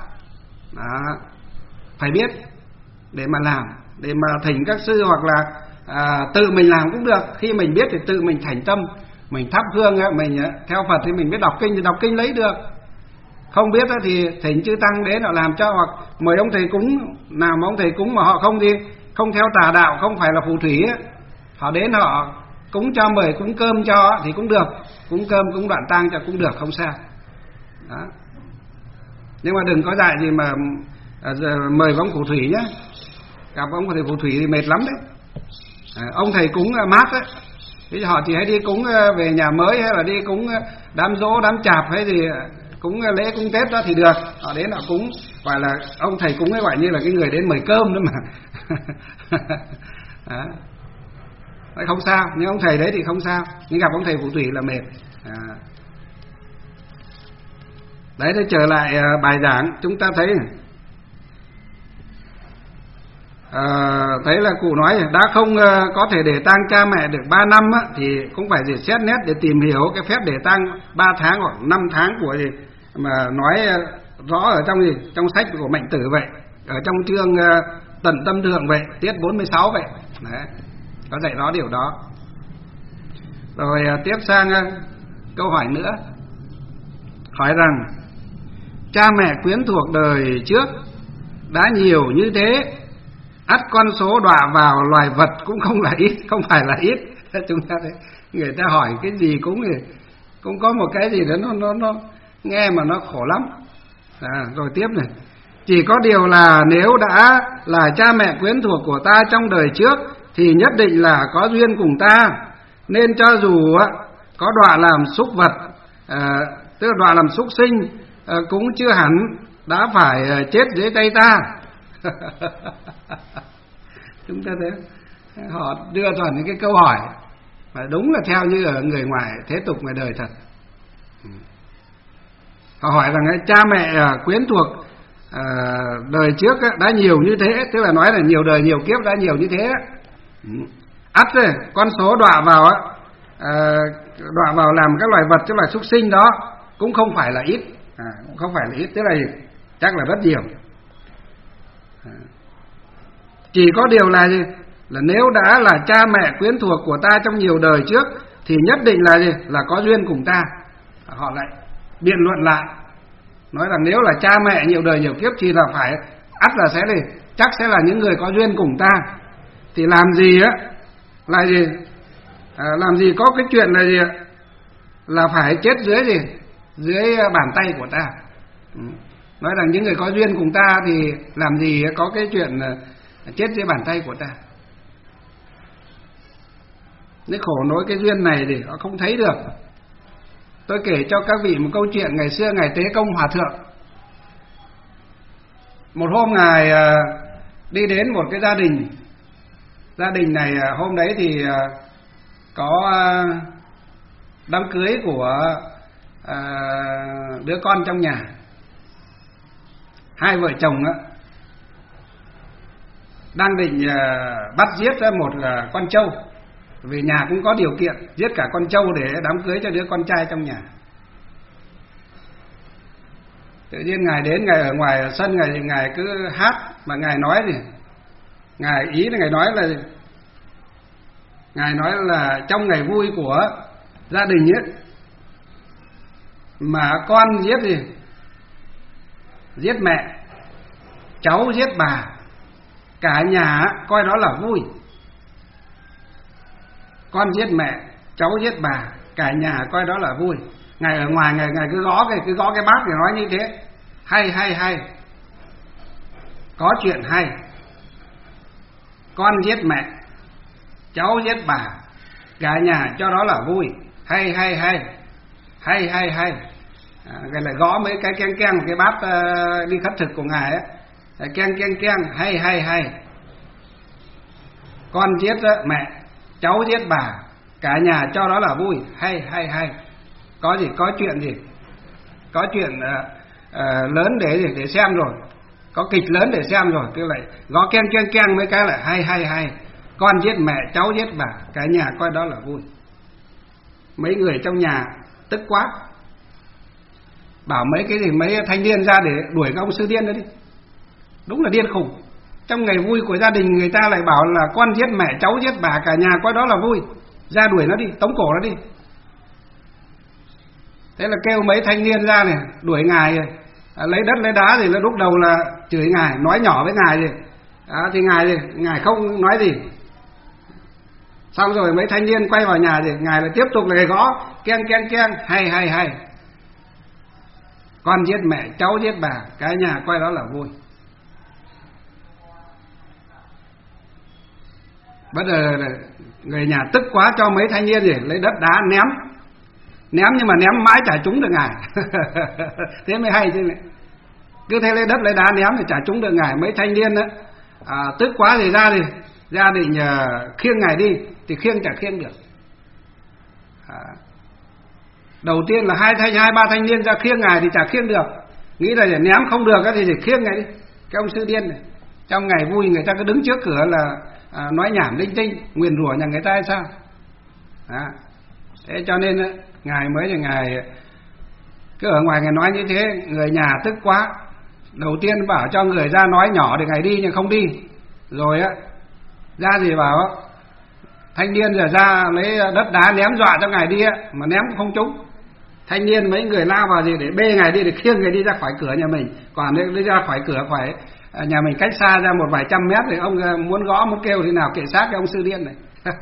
Phải biết để mà làm, để mà thỉnh các sư hoặc là tự mình làm cũng được. Khi mình biết thì tự mình thành tâm, mình thắp hương, mình theo Phật thì mình biết đọc kinh thì đọc kinh lấy được. Không biết thì thỉnh chư tăng đến họ làm cho, hoặc mời ông thầy cúng, nào mà ông thầy cúng mà họ không theo tà đạo, không phải là phù thủy ấy, họ đến họ cúng cho, mời cúng cơm cho thì cũng được, cúng cơm cúng đoạn tang cho cũng được, không sao đó. Nhưng mà đừng có dạy gì mà mời ông phù thủy nhé, gặp ông thầy phù thủy thì mệt lắm đấy. Ông thầy cúng mát đấy, thì họ chỉ hay đi cúng về nhà mới, hay là đi cúng đám giỗ đám chạp, hay gì cúng lễ cúng Tết đó thì được, họ đến họ cúng, gọi là ông thầy cúng ấy, gọi như là cái người đến mời cơm nữa mà. Đấy, không sao, nhưng ông thầy đấy thì không sao, nhưng gặp ông thầy phù thủy là mệt. Đấy, thì trở lại bài giảng, chúng ta thấy thấy là cụ nói đã không có thể để tang cha mẹ được 3 năm á, thì cũng phải xét nét để tìm hiểu cái phép để tang 3 tháng hoặc 5 tháng của gì mà nói rõ ở trong sách của Mạnh Tử vậy, ở trong chương Tận Tâm Thượng vậy, tiết 46 vậy. Đấy, có dạy rõ điều đó. Rồi tiếp sang câu hỏi nữa, hỏi rằng cha mẹ quyến thuộc đời trước đã nhiều như thế, ắt con số đọa vào loài vật cũng không phải là ít. Chúng ta thấy người ta hỏi cái gì cũng có một cái gì đó nó nghe mà nó khổ lắm. Rồi tiếp này, chỉ có điều là nếu đã là cha mẹ quyến thuộc của ta trong đời trước thì nhất định là có duyên cùng ta, nên cho dù có đọa làm súc vật, tức là đọa làm súc sinh, cũng chưa hẳn đã phải chết dưới tay ta. Chúng ta thấy họ đưa toàn những cái câu hỏi mà đúng là theo như ở người ngoài thế tục ngoài đời thật. Họ hỏi rằng cha mẹ quyến thuộc đời trước đã nhiều như thế, tức là nói là nhiều đời nhiều kiếp đã nhiều như thế. Ắt rồi con số đọa vào làm các loài vật, tức là súc sinh đó cũng không phải là ít, cũng không phải là ít, tức là chắc là rất nhiều. Chỉ có điều là gì? Là nếu đã là cha mẹ quyến thuộc của ta trong nhiều đời trước thì nhất định là gì? Là có duyên cùng ta. Họ lại biện luận lại, nói rằng nếu là cha mẹ nhiều đời nhiều kiếp thì là phải ắt là sẽ gì? Chắc sẽ là những người có duyên cùng ta. Thì làm gì là gì? Làm gì có cái chuyện là gì? Là phải chết dưới gì? Dưới bàn tay của ta. Nói rằng những người có duyên cùng ta thì làm gì có cái chuyện chết dưới bàn tay của ta. Nếu khổ nỗi cái duyên này thì họ không thấy được. Tôi kể cho các vị một câu chuyện ngày xưa Ngài Tế Công Hòa Thượng. Một hôm Ngài đi đến một cái gia đình. Gia đình này hôm đấy thì có đám cưới của đứa con trong nhà. Hai vợ chồng đang định bắt giết một con trâu, vì nhà cũng có điều kiện giết cả con trâu để đám cưới cho đứa con trai trong nhà. Tự nhiên Ngài đến, Ngài ở ngoài sân, Ngài cứ hát, mà Ngài nói gì? Ngài nói là trong ngày vui của gia đình ấy, mà con giết gì? Giết mẹ, cháu giết bà, cả nhà coi đó là vui. Con giết mẹ, cháu giết bà, cả nhà coi đó là vui. Ngài ở ngoài Ngài cứ gõ cái bát để nói như thế. Hay, có chuyện hay. Con giết mẹ, cháu giết bà, cả nhà cho đó là vui. Hay. Ngài lại gõ mấy cái keng cái bát đi khất thực của Ngài ấy. Keng, hay. Con giết mẹ, cháu giết bà, cả nhà cho đó là vui. Hay. Có gì? Có chuyện gì? Có chuyện lớn để xem rồi. Có kịch lớn để xem rồi. Cứ lại gõ keng mấy cái lại hay. Con giết mẹ, cháu giết bà, cả nhà coi đó là vui. Mấy người trong nhà tức quá, bảo mấy thanh niên ra để đuổi cái ông sư điên đó đi. Đúng là điên khùng. Trong ngày vui của gia đình người ta lại bảo là con giết mẹ, cháu giết bà, cả nhà coi đó là vui. Ra đuổi nó đi, tống cổ nó đi. Thế là kêu mấy thanh niên ra này đuổi Ngài, lấy đất lấy đá thì lúc đầu là chửi Ngài, nói nhỏ với Ngài thì Ngài không nói gì. Xong rồi mấy thanh niên quay vào nhà thì Ngài lại tiếp tục lại gõ keng, hay. Con giết mẹ, cháu giết bà, cả nhà coi đó là vui. Bây giờ người nhà tức quá cho mấy thanh niên gì lấy đất đá ném, nhưng mà ném mãi chả trúng được Ngài. Thế mới hay chứ này. Cứ thế lấy đất lấy đá ném thì chả trúng được Ngài. Mấy thanh niên tức quá thì gia đình khiêng Ngài đi thì khiêng chả khiêng được. Đầu tiên là hai ba thanh niên ra khiêng Ngài thì chả khiêng được, nghĩ là để ném không được thì khiêng Ngài đi. Cái ông sư điên này, trong ngày vui người ta cứ đứng trước cửa là nói nhảm linh tinh, nguyền rủa nhà người ta hay sao? Thế cho nên Ngài cứ ở ngoài Ngài nói như thế, người nhà tức quá. Đầu tiên bảo cho người ra nói nhỏ để Ngài đi nhưng không đi. Rồi ra gì bảo thanh niên giờ ra lấy đất đá ném dọa cho Ngài đi mà ném cũng không trúng. Thanh niên mấy người lao vào gì để bê Ngài đi, để khiêng Ngài đi ra khỏi cửa nhà mình. Còn đi ra khỏi cửa khỏi nhà mình cách xa ra một vài trăm mét thì ông muốn gõ muốn kêu thì nào kệ xác cái ông sư điên này.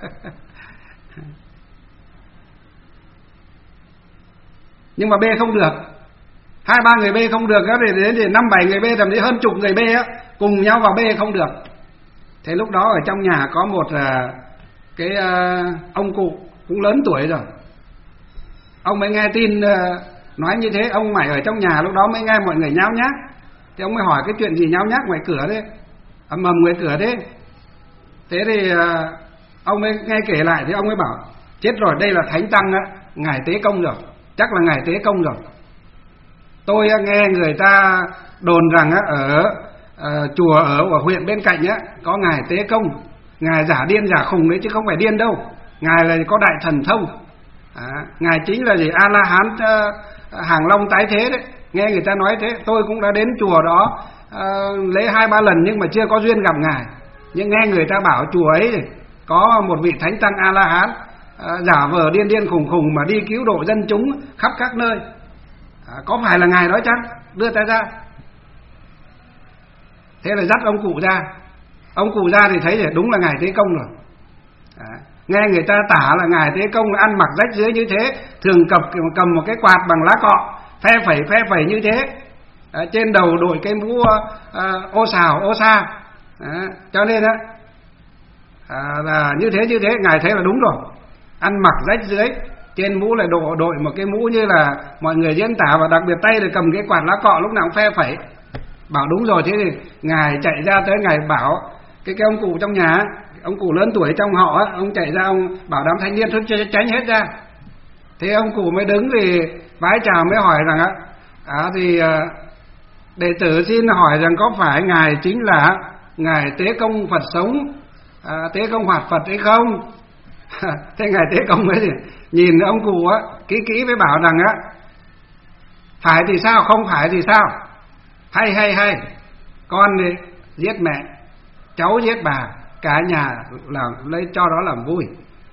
Nhưng mà bê không được, 2-3 người bê không được á, thì đến thì 5-7 người bê, thậm chí hơn chục người bê á, cùng nhau vào bê không được. Thế lúc đó ở trong nhà có một cái ông cụ cũng lớn tuổi rồi. Ông mới nghe tin nói như thế, ông mày ở trong nhà lúc đó mới nghe mọi người nháo nhác. Thì ông mới hỏi cái chuyện gì nháo nhác ngoài cửa thế, ầm ngoài cửa thế. Thế thì ông mới nghe kể lại thì ông mới bảo chết rồi, đây là thánh tăng á, Ngài Tế Công rồi, chắc là Ngài Tế Công rồi. Tôi nghe người ta đồn rằng ở chùa ở huyện bên cạnh có Ngài Tế Công, Ngài giả điên giả khùng đấy chứ không phải điên đâu. Ngài là có đại thần thông, Ngài chính là gì A La Hán hàng long tái thế đấy. Nghe người ta nói thế, tôi cũng đã đến chùa đó lễ 2-3 lần nhưng mà chưa có duyên gặp Ngài. Nhưng nghe người ta bảo chùa ấy có một vị thánh tăng A La Hán giả vờ điên khùng mà đi cứu độ dân chúng khắp các nơi. Có phải là Ngài đó chăng? Đưa ta ra. Thế là dắt ông cụ ra. Ông cụ ra thì thấy đúng là Ngài Tế Công rồi. Nghe người ta tả là Ngài Tế Công ăn mặc rách rưới như thế, thường cầm một cái quạt bằng lá cọ, phe phẩy như thế. Trên đầu đội cái mũ ô sa. Cho nên là như thế Ngài thấy là đúng rồi. Ăn mặc rách rưới, trên mũ lại đội một cái mũ như là mọi người diễn tả, và đặc biệt tay là cầm cái quạt lá cọ lúc nào cũng phe phẩy. Bảo đúng rồi. Thế thì Ngài chạy ra tới, Ngài bảo cái ông cụ trong nhà, ông cụ lớn tuổi trong họ, ông chạy ra, ông bảo đám thanh niên thôi tránh hết ra. Thế ông cụ mới đứng thì vái chào mới hỏi rằng đệ tử xin hỏi rằng có phải ngài chính là ngài Tế Công Phật sống, Tế Công Hoạt Phật hay không? Thế ngài Tế Công ấy thì nhìn ông cụ kỹ kỹ mới bảo rằng phải thì sao, không phải thì sao? Hay con thì giết mẹ, cháu giết bà, cả nhà lấy cho đó làm vui.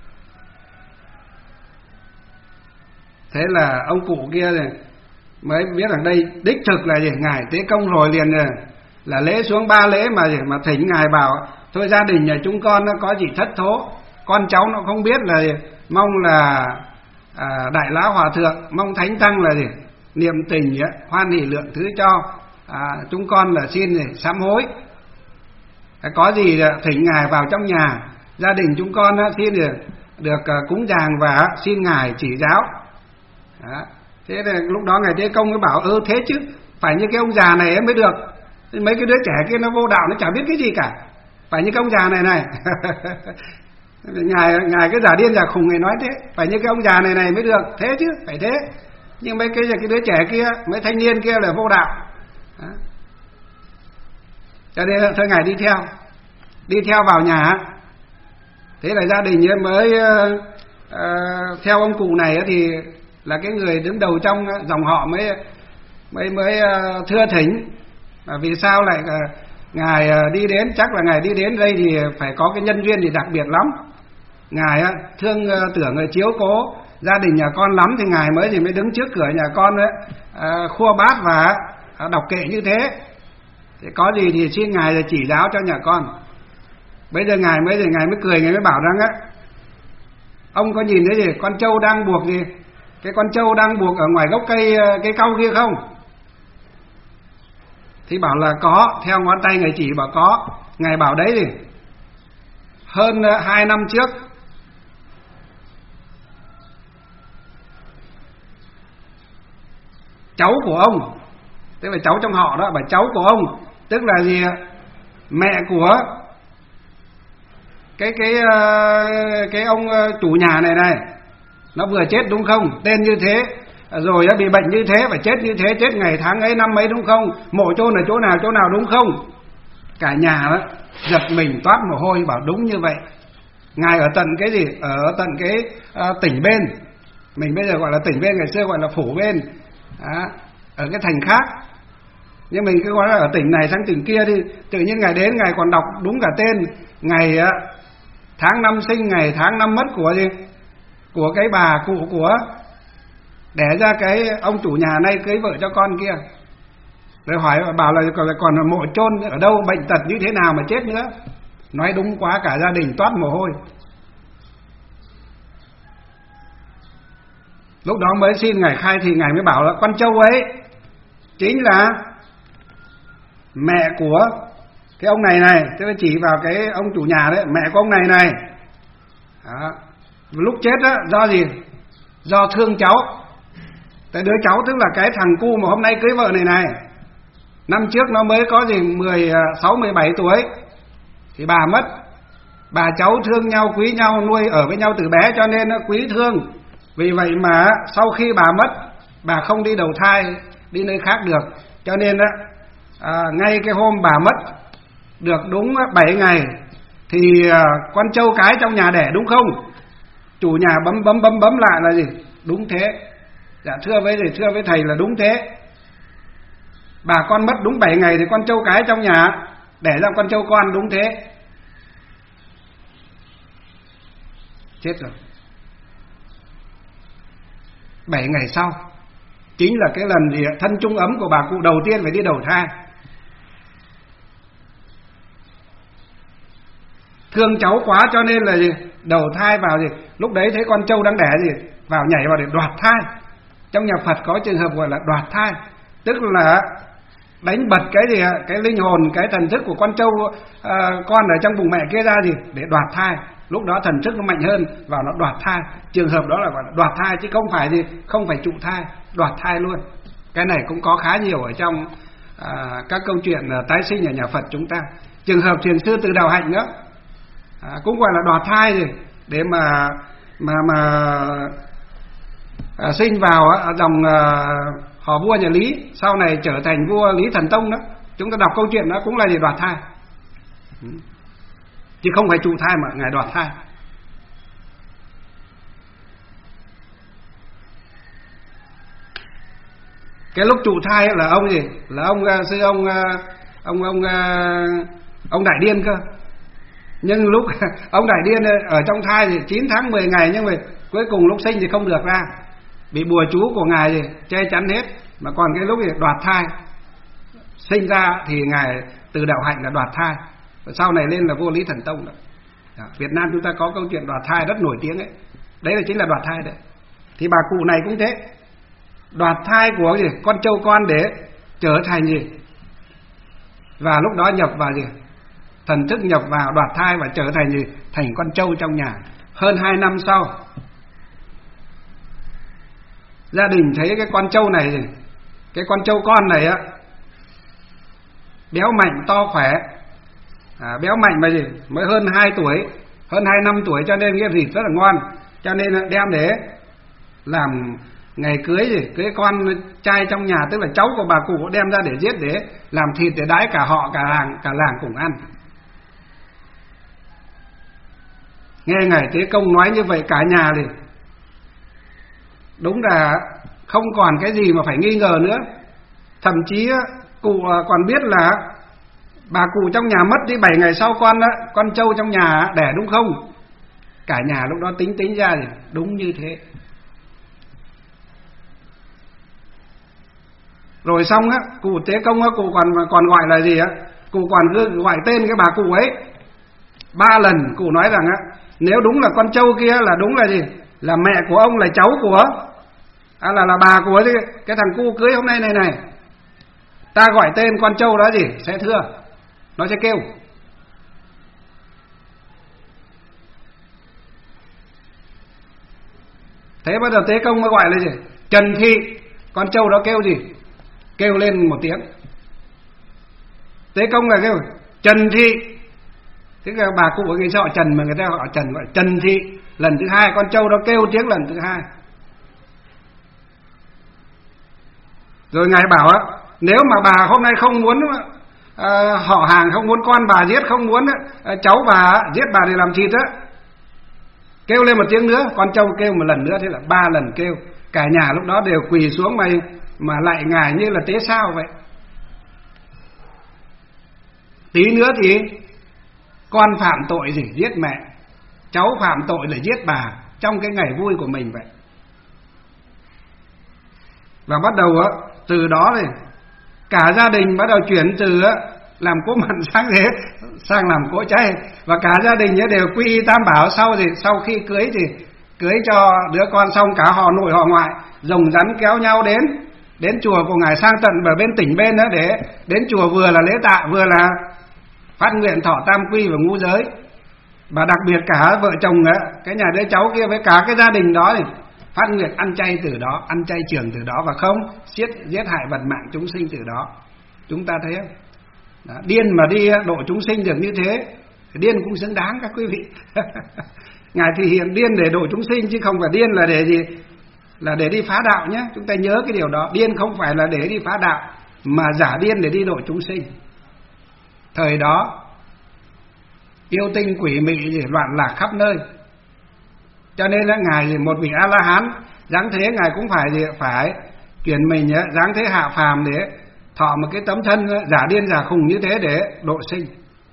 Thế là ông cụ kia này mới biết rằng đây đích thực là gì, ngài Tế Công rồi, liền là lễ xuống 3 lễ mà thỉnh ngài bảo thôi gia đình nhà chúng con nó có gì thất thố, con cháu nó không biết là gì, mong là đại lão hòa thượng, mong thánh tăng là gì niệm tình hoan hỷ lượng thứ cho chúng con là xin sám hối, có gì thỉnh ngài vào trong nhà gia đình chúng con xin được cúng dường và xin ngài chỉ giáo. Thế là lúc đó ngài Tế Công mới bảo thế chứ phải như cái ông già này mới được, mấy cái đứa trẻ kia nó vô đạo nó chả biết cái gì cả, phải như cái ông già này ngài cái giả điên giả khùng này nói thế, phải như cái ông già này mới được, thế chứ phải thế, nhưng mấy cái đứa trẻ kia, mấy thanh niên kia là vô đạo. Cho nên thôi ngài đi theo vào nhà. Thế là gia đình mới theo ông cụ này thì là cái người đứng đầu trong dòng họ mới thưa thỉnh. Vì sao lại ngài đi đến, chắc là ngài đi đến đây thì phải có cái nhân duyên gì đặc biệt lắm. Ngài thương tưởng chiếu cố gia đình nhà con lắm thì ngài mới đứng trước cửa nhà con khua bát và đọc kệ như thế. Thì có gì thì xin ngài chỉ giáo cho nhà con. Bây giờ ngài mới cười, ngài mới bảo rằng ông có nhìn thấy gì con trâu đang buộc gì, cái con trâu đang buộc ở ngoài gốc cây cau kia không? Thì bảo là có, theo ngón tay ngài chỉ bảo có. Ngài bảo đấy thì hơn 2 năm trước cháu của ông, tức là cháu trong họ đó, bảo cháu của ông, tức là gì, mẹ của cái ông chủ nhà này nó vừa chết đúng không, tên như thế, rồi bị bệnh như thế và chết như thế, chết ngày tháng ấy năm ấy đúng không, mộ chôn ở chỗ nào đúng không? Cả nhà đó giật mình toát mồ hôi, bảo đúng như vậy. Ngài ở tận cái gì, ở tận cái tỉnh bên, mình bây giờ gọi là tỉnh bên, ngày xưa gọi là phủ bên, ở cái thành khác, nhưng mình cứ gọi là ở tỉnh này sang tỉnh kia thì tự nhiên ngài đến, ngài còn đọc đúng cả tên ngày tháng năm sinh, ngày tháng năm mất của cái bà cụ của đẻ ra cái ông chủ nhà này cưới vợ cho con kia. Rồi hỏi bảo là còn mộ chôn ở đâu, bệnh tật như thế nào mà chết nữa. Nói đúng quá, cả gia đình toát mồ hôi. Lúc đó mới xin ngài khai thì ngài mới bảo là con trâu ấy chính là mẹ của cái ông này, tức là chỉ vào cái ông chủ nhà đấy, mẹ của ông này. Lúc chết á, do gì? Do thương cháu. Cái đứa cháu tức là cái thằng cu mà hôm nay cưới vợ này. Năm trước nó mới có 16-17 tuổi thì bà mất. Bà cháu thương nhau, quý nhau, nuôi ở với nhau từ bé cho nên nó quý thương. Vì vậy mà sau khi bà mất, bà không đi đầu thai, đi nơi khác được. Cho nên ngay cái hôm bà mất được đúng 7 ngày thì con trâu cái trong nhà đẻ đúng không? Chủ nhà bấm lại là gì? Đúng thế. Dạ thưa với thầy là đúng thế. Bà con mất đúng 7 ngày thì con trâu cái trong nhà đẻ ra con trâu con, đúng thế. Chết rồi. 7 ngày sau chính là cái lần gì thân chung ấm của bà cụ đầu tiên phải đi đầu thai. Thương cháu quá cho nên là gì? Đầu thai vào gì? Lúc đấy thấy con trâu đang đẻ gì? Vào nhảy vào để đoạt thai. Trong nhà Phật có trường hợp gọi là đoạt thai, tức là đánh bật cái gì, cái linh hồn, cái thần thức của con trâu con ở trong bụng mẹ kia ra gì để đoạt thai. Lúc đó thần thức nó mạnh hơn vào nó đoạt thai. Trường hợp đó là gọi là đoạt thai chứ không phải gì, không phải trụ thai, đoạt thai luôn. Cái này cũng có khá nhiều ở trong các câu chuyện tái sinh ở nhà Phật chúng ta. Trường hợp thiền sư Từ Đạo Hạnh nữa cũng gọi là đoạt thai gì để mà sinh vào dòng họ vua nhà Lý, sau này trở thành vua Lý Thần Tông đó. Chúng ta đọc câu chuyện đó cũng là gì? Đoạt thai, chứ không phải trụ thai mà ngài đoạt thai. Cái lúc trụ thai là ông gì? Là ông Đại Điên cơ. Nhưng lúc ông Đại Điên ở trong thai thì 9 tháng 10 ngày, nhưng mà cuối cùng lúc sinh thì không được ra, bị bùa chú của ngài gì che chắn hết. Mà còn cái lúc thì đoạt thai, sinh ra thì ngài từ đạo hạnh là đoạt thai, sau này lên là vua Lý Thần Tông đó. Việt Nam chúng ta có câu chuyện đoạt thai rất nổi tiếng ấy. Đấy là chính là đoạt thai đấy. Thì bà cụ này cũng thế, đoạt thai của gì? Con trâu con để trở thành gì? Và lúc đó nhập vào gì? Thần thức nhập vào đoạt thai và trở thành gì? Thành con trâu trong nhà. Hơn 2 năm sau, gia đình thấy cái con trâu này gì? Cái con trâu con này á, béo mạnh to khỏe, béo mạnh mà gì? Mới hơn 2 tuổi, hơn 2 năm tuổi, cho nên cái thịt rất là ngon. Cho nên đem để làm ngày cưới gì? Cưới con trai trong nhà, tức là cháu của bà cụ đem ra để giết, để làm thịt để đãi cả họ, cả làng cùng ăn. Nghe ngài Tế Công nói như vậy, cả nhà thì đúng là không còn cái gì mà phải nghi ngờ nữa. Thậm chí cụ còn biết là bà cụ trong nhà mất đi 7 ngày sau con trâu trong nhà đẻ, đúng không? Cả nhà lúc đó tính ra thì đúng như thế. Rồi xong á, cụ Tế Công á, cụ còn gọi là gì á? Cụ còn gọi tên cái bà cụ ấy 3 lần. Cụ nói rằng á, nếu đúng là con trâu kia là đúng là gì? Là mẹ của ông, là cháu của là bà của cái thằng cu cưới hôm nay này, ta gọi tên con trâu đó gì? Sẽ thưa, nó sẽ kêu. Thế bắt đầu Tế Công mới gọi là gì? Trần Thị. Con trâu đó kêu gì? Kêu lên một tiếng. Tế Công là kêu Trần Thị. Thế là bà cụ ở người họ Trần mà người ta họ Trần, gọi Trần Thị. Lần thứ 2 con trâu đó kêu tiếng lần thứ 2. Rồi ngài bảo á, nếu mà bà hôm nay không muốn họ hàng, không muốn con bà giết, không muốn cháu bà giết bà để làm thịt á, kêu lên một tiếng nữa. Con trâu kêu một lần nữa, thế là 3 lần kêu. Cả nhà lúc đó đều quỳ xuống mà lại ngài như là tế sao vậy. Tí nữa thì con phạm tội gì? Giết mẹ. Cháu phạm tội là giết bà, trong cái ngày vui của mình vậy. Và bắt đầu á, từ đó thì cả gia đình bắt đầu chuyển từ làm cỗ mặn sáng thế sang làm cỗ chay. Và cả gia đình đều quy y Tam Bảo. Sau khi cưới thì cưới cho đứa con xong, cả họ nội họ ngoại rồng rắn kéo nhau đến chùa của ngài, sang tận ở bên tỉnh bên đó, để đến chùa vừa là lễ tạ, vừa là phát nguyện thọ tam quy và ngũ giới. Và đặc biệt cả vợ chồng cái nhà đứa cháu kia với cả cái gia đình đó thì phát nguyện ăn chay từ đó, ăn chay trường từ đó, và không giết hại vật mạng chúng sinh từ đó. Chúng ta thấy không? Đó, điên mà đi độ chúng sinh được như thế, điên cũng xứng đáng các quý vị. Ngài thì hiện điên để độ chúng sinh, chứ không phải điên là để gì? Là để đi phá đạo nhé. Chúng ta nhớ cái điều đó. Điên không phải là để đi phá đạo, mà giả điên để đi độ chúng sinh. Thời đó yêu tinh quỷ mị gì loạn lạc khắp nơi, cho nên là ngài một vị A La Hán dáng thế, ngài cũng phải chuyển mình dáng thế hạ phàm để thọ một cái tấm thân giả điên giả khùng như thế để độ sinh.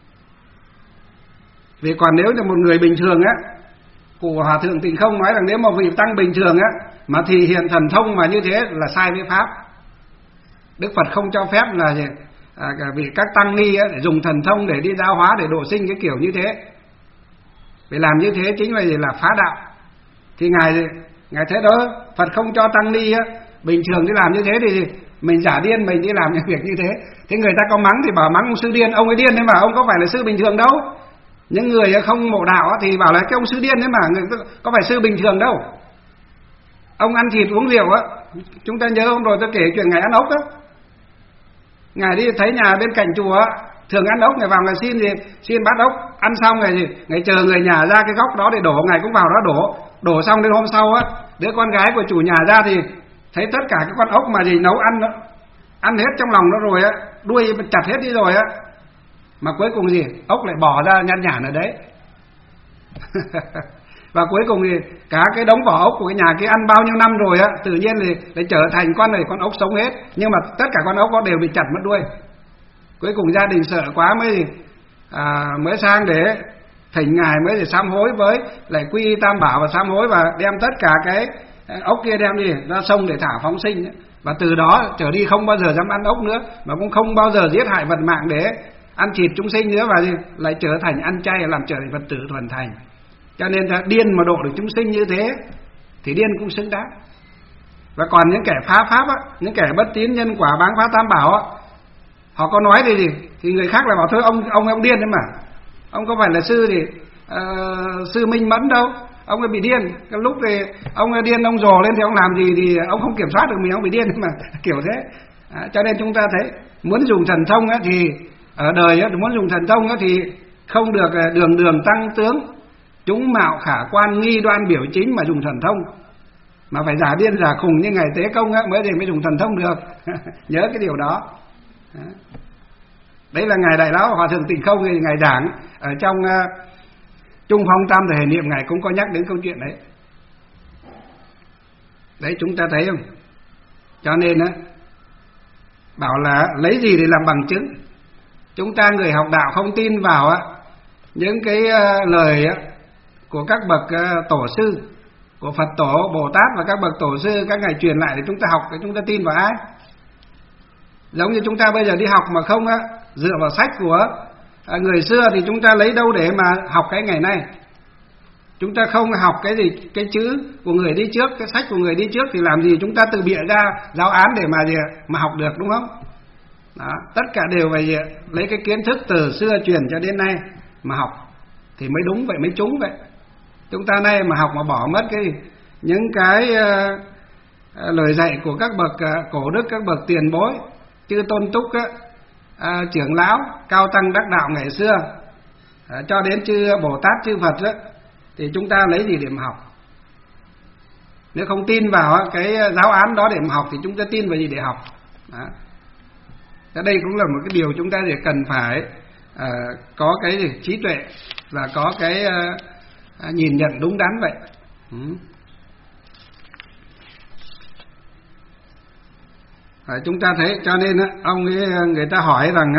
Vì còn nếu là một người bình thường á, cụ Hòa Thượng Tịnh Không nói rằng nếu một vị tăng bình thường á mà thì hiện thần thông mà như thế là sai với pháp. Đức Phật không cho phép là vì các tăng ni để dùng thần thông để đi giáo hóa, để độ sinh cái kiểu như thế. Vì làm như thế chính là phá đạo. Thì ngài thế đó, Phật không cho tăng ni bình thường đi làm như thế, thì mình giả điên mình đi làm những việc như thế. Thế người ta có mắng thì bảo mắng ông sư điên, ông ấy điên đấy mà, ông có phải là sư bình thường đâu. Những người không mộ đạo thì bảo là cái ông sư điên đấy mà, người có phải sư bình thường đâu. Ông ăn thịt uống rượu á, chúng ta nhớ hôm rồi tôi kể chuyện ngài ăn ốc á. Ngài đi thấy nhà bên cạnh chùa á, thường ăn ốc, ngài vào ngài xin bát ốc, ăn xong ngài chờ người nhà ra cái góc đó để đổ, ngài cũng vào đó đổ xong đến hôm sau á, đứa con gái của chủ nhà ra thì thấy tất cả cái con ốc mà gì nấu ăn hết trong lòng nó rồi á, đuôi chặt hết đi rồi á, mà cuối cùng gì ốc lại bỏ ra nhăn nhản ở đấy. Và cuối cùng thì cả cái đống vỏ ốc của cái nhà kia ăn bao nhiêu năm rồi á, tự nhiên thì lại trở thành con này con ốc sống hết, nhưng mà tất cả con ốc đó đều bị chặt mất đuôi. Cuối cùng gia đình sợ quá mới sang để thỉnh ngài, mới để sám hối với lại quy y Tam Bảo và sám hối, và đem tất cả cái ốc kia đem đi ra sông để thả phóng sinh. Và từ đó trở đi không bao giờ dám ăn ốc nữa, mà cũng không bao giờ giết hại vật mạng để ăn thịt chúng sinh nữa, và lại trở thành ăn chay, làm trở thành Phật tử thuần thành. Cho nên là điên mà độ được chúng sinh như thế thì điên cũng xứng đáng. Và còn những kẻ phá pháp á, những kẻ bất tín nhân quả báng phá Tam Bảo á, họ có nói gì thì người khác lại bảo thôi ông điên đấy mà, ông có phải là sư Minh Mẫn đâu, ông ấy bị điên. Cái lúc thì ông ấy điên, ông rồ lên thì ông làm gì thì ông không kiểm soát được mình, ông bị điên mà kiểu thế. Cho nên chúng ta thấy muốn dùng thần thông á, thì ở đời á, muốn dùng thần thông á, thì không được đường tăng tướng chúng mạo khả quan nghi đoan biểu chính mà dùng thần thông, mà phải giả điên giả khùng như ngài Tế Công á, mới dùng thần thông được. Nhớ cái điều đó. Đấy là ngài Đại Lão Hòa Thượng Tịnh Không, ngài giảng ở trong Trung Phong Tam Thể Niệm, ngài cũng có nhắc đến câu chuyện đấy. Đấy, chúng ta thấy không? Cho nên á, bảo là lấy gì để làm bằng chứng. Chúng ta người học đạo không tin vào á những cái lời á của các bậc tổ sư, của Phật tổ, Bồ Tát và các bậc tổ sư các ngài truyền lại, thì chúng ta học, chúng ta tin vào ai? Giống như chúng ta bây giờ đi học mà không á dựa vào sách của người xưa thì chúng ta lấy đâu để mà học cái ngày nay? Chúng ta không học cái gì, cái chữ của người đi trước, cái sách của người đi trước thì làm gì chúng ta tự bịa ra giáo án để mà học được, đúng không? Đó, tất cả đều phải lấy cái kiến thức từ xưa truyền cho đến nay mà học thì mới đúng vậy, mới trúng vậy. Chúng ta nay mà học mà bỏ mất những cái lời dạy của các bậc cổ đức, các bậc tiền bối, chư Tôn Túc á, trưởng lão cao tăng đắc đạo ngày xưa, cho đến chư Bồ Tát, chư Phật á, thì chúng ta lấy gì để mà học? Nếu không tin vào cái giáo án đó để mà học thì chúng ta tin vào gì để học? Đó. Đây cũng là một cái điều chúng ta thì cần phải có cái trí tuệ và có cái nhìn nhận đúng đắn vậy. Chúng ta thấy, cho nên người ta hỏi rằng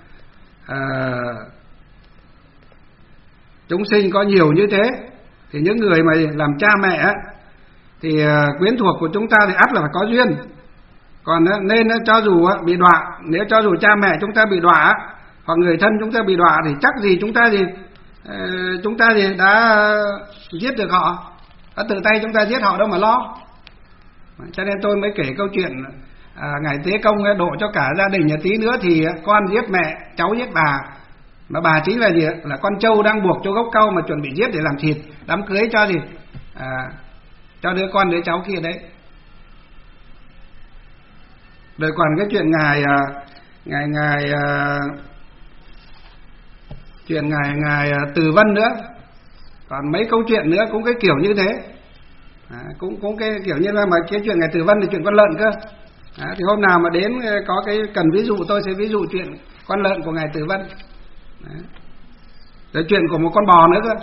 chúng sinh có nhiều như thế thì những người mà làm cha mẹ thì quyến thuộc của chúng ta thì ắt là phải có duyên. Còn nên cho dù bị đọa, nếu cho dù cha mẹ chúng ta bị đọa hoặc người thân chúng ta bị đọa thì chắc gì chúng ta đã giết được họ, đã tự tay chúng ta giết họ đâu mà lo. Cho nên tôi mới kể câu chuyện ngài Tế Công độ cho cả gia đình, tí nữa thì con giết mẹ, cháu giết bà, mà bà chính là gì? Là con trâu đang buộc cho gốc cau mà chuẩn bị giết để làm thịt đám cưới cho đứa con đứa cháu kia đấy. Rồi còn cái chuyện ngài Từ Vân nữa, còn mấy câu chuyện nữa cũng cái kiểu như thế. Cũng cái kiểu như là mà cái chuyện ngài Từ Vân thì chuyện con lợn cơ. Thì hôm nào mà đến có cái cần ví dụ tôi sẽ ví dụ chuyện con lợn của ngài Từ Vân. Rồi chuyện của một con bò nữa cơ.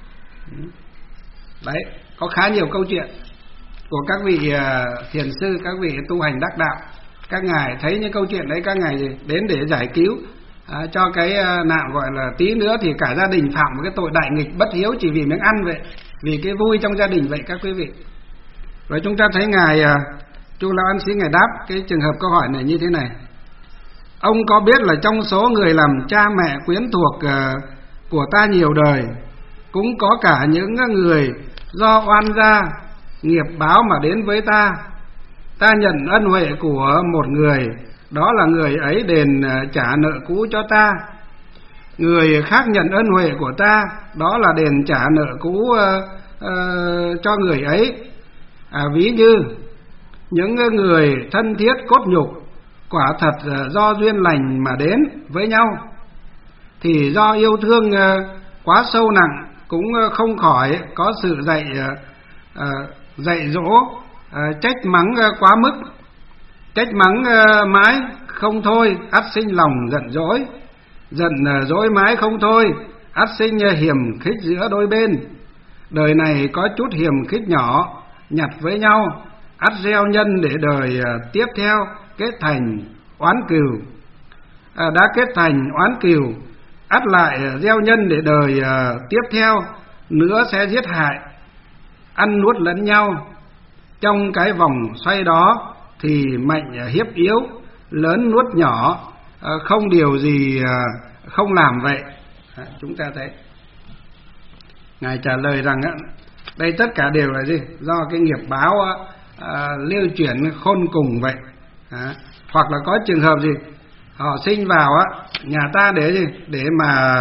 Đấy, có khá nhiều câu chuyện của các vị thiền sư, các vị tu hành đắc đạo. Các ngài thấy những câu chuyện đấy, các ngài đến để giải cứu cho cái nạn gọi là tí nữa thì cả gia đình phạm một cái tội đại nghịch bất hiếu chỉ vì miếng ăn vậy, vì cái vui trong gia đình vậy các quý vị. Rồi chúng ta thấy ngài Chu Lão Ân Sĩ ngài đáp cái trường hợp câu hỏi này như thế này: ông có biết là trong số người làm cha mẹ quyến thuộc của ta nhiều đời, cũng có cả những người do oan gia nghiệp báo mà đến với ta. Ta nhận ân huệ của một người, đó là người ấy đền trả nợ cũ cho ta. Người khác nhận ân huệ của ta, đó là đền trả nợ cũ cho người ấy. Ví như những người thân thiết cốt nhục, quả thật do duyên lành mà đến với nhau, thì do yêu thương quá sâu nặng cũng không khỏi có sự dạy dạy dỗ, trách mắng quá mức. Trách mắng mãi không thôi, ắt sinh lòng giận dỗi. Giận dỗi mãi không thôi, ắt sinh hiềm khích giữa đôi bên. Đời này có chút hiềm khích nhỏ nhặt với nhau, ắt gieo nhân để đời tiếp theo kết thành oán cừu. Đã kết thành oán cừu, ắt lại gieo nhân để đời tiếp theo nữa sẽ giết hại, ăn nuốt lẫn nhau. Trong cái vòng xoay đó thì mạnh hiếp yếu, lớn nuốt nhỏ, không điều gì không làm vậy. Chúng ta thấy Ngài trả lời rằng đây tất cả đều là gì? Do cái nghiệp báo lưu chuyển khôn cùng vậy. Hoặc là có trường hợp gì? Họ sinh vào nhà ta để gì? Để mà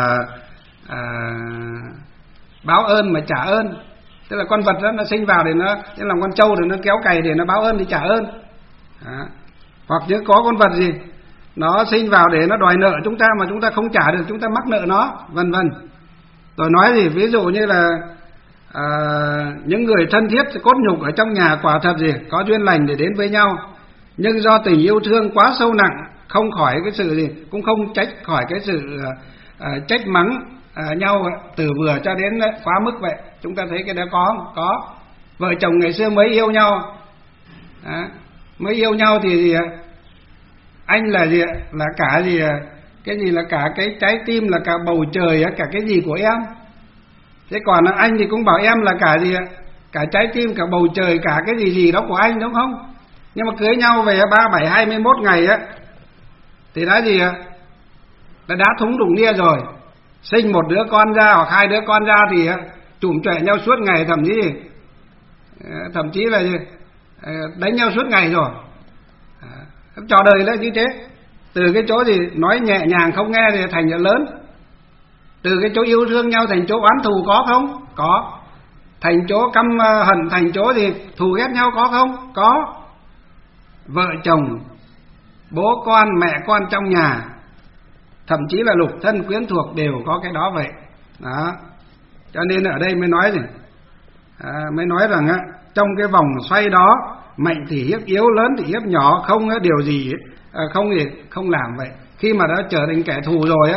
báo ơn mà trả ơn. Tức là con vật đó nó sinh vào để nó làm con trâu, để nó kéo cày để nó báo ơn thì trả ơn. Hoặc như có con vật gì nó sinh vào để nó đòi nợ chúng ta mà chúng ta không trả được, chúng ta mắc nợ nó, vân vân. Tôi nói gì, ví dụ như là những người thân thiết cốt nhục ở trong nhà quả thật gì có duyên lành để đến với nhau, nhưng do tình yêu thương quá sâu nặng, không khỏi cái sự gì, cũng không trách khỏi cái sự trách mắng nhau từ vừa cho đến quá mức vậy. Chúng ta thấy cái đó có. Vợ chồng ngày xưa mới yêu nhau, mới yêu nhau thì gì, anh là gì, là cả gì, cái gì là cả cái trái tim, là cả bầu trời, cả cái gì của em. Thế còn anh thì cũng bảo em là cả gì, cả trái tim, cả bầu trời, cả cái gì đó của anh, đúng không? Nhưng mà cưới nhau về 37, 21 ngày thì đã gì, đã đá thúng đụng nia rồi. Sinh một đứa con ra hoặc hai đứa con ra thì chủm chọe nhau suốt ngày, thậm chí là gì, đánh nhau suốt ngày rồi. Trò đời là như thế. Từ cái chỗ gì nói nhẹ nhàng không nghe thì thành lớn. Từ cái chỗ yêu thương nhau thành chỗ oán thù có không? Có. Thành chỗ căm hận, thành chỗ gì thù ghét nhau có không? Có. Vợ chồng, bố con, mẹ con trong nhà, thậm chí là lục thân quyến thuộc đều có cái đó vậy. Đó. Cho nên ở đây mới nói gì, mới nói rằng trong cái vòng xoay đó, mạnh thì hiếp yếu, lớn thì hiếp nhỏ, không điều gì không làm vậy. Khi mà đã trở thành kẻ thù rồi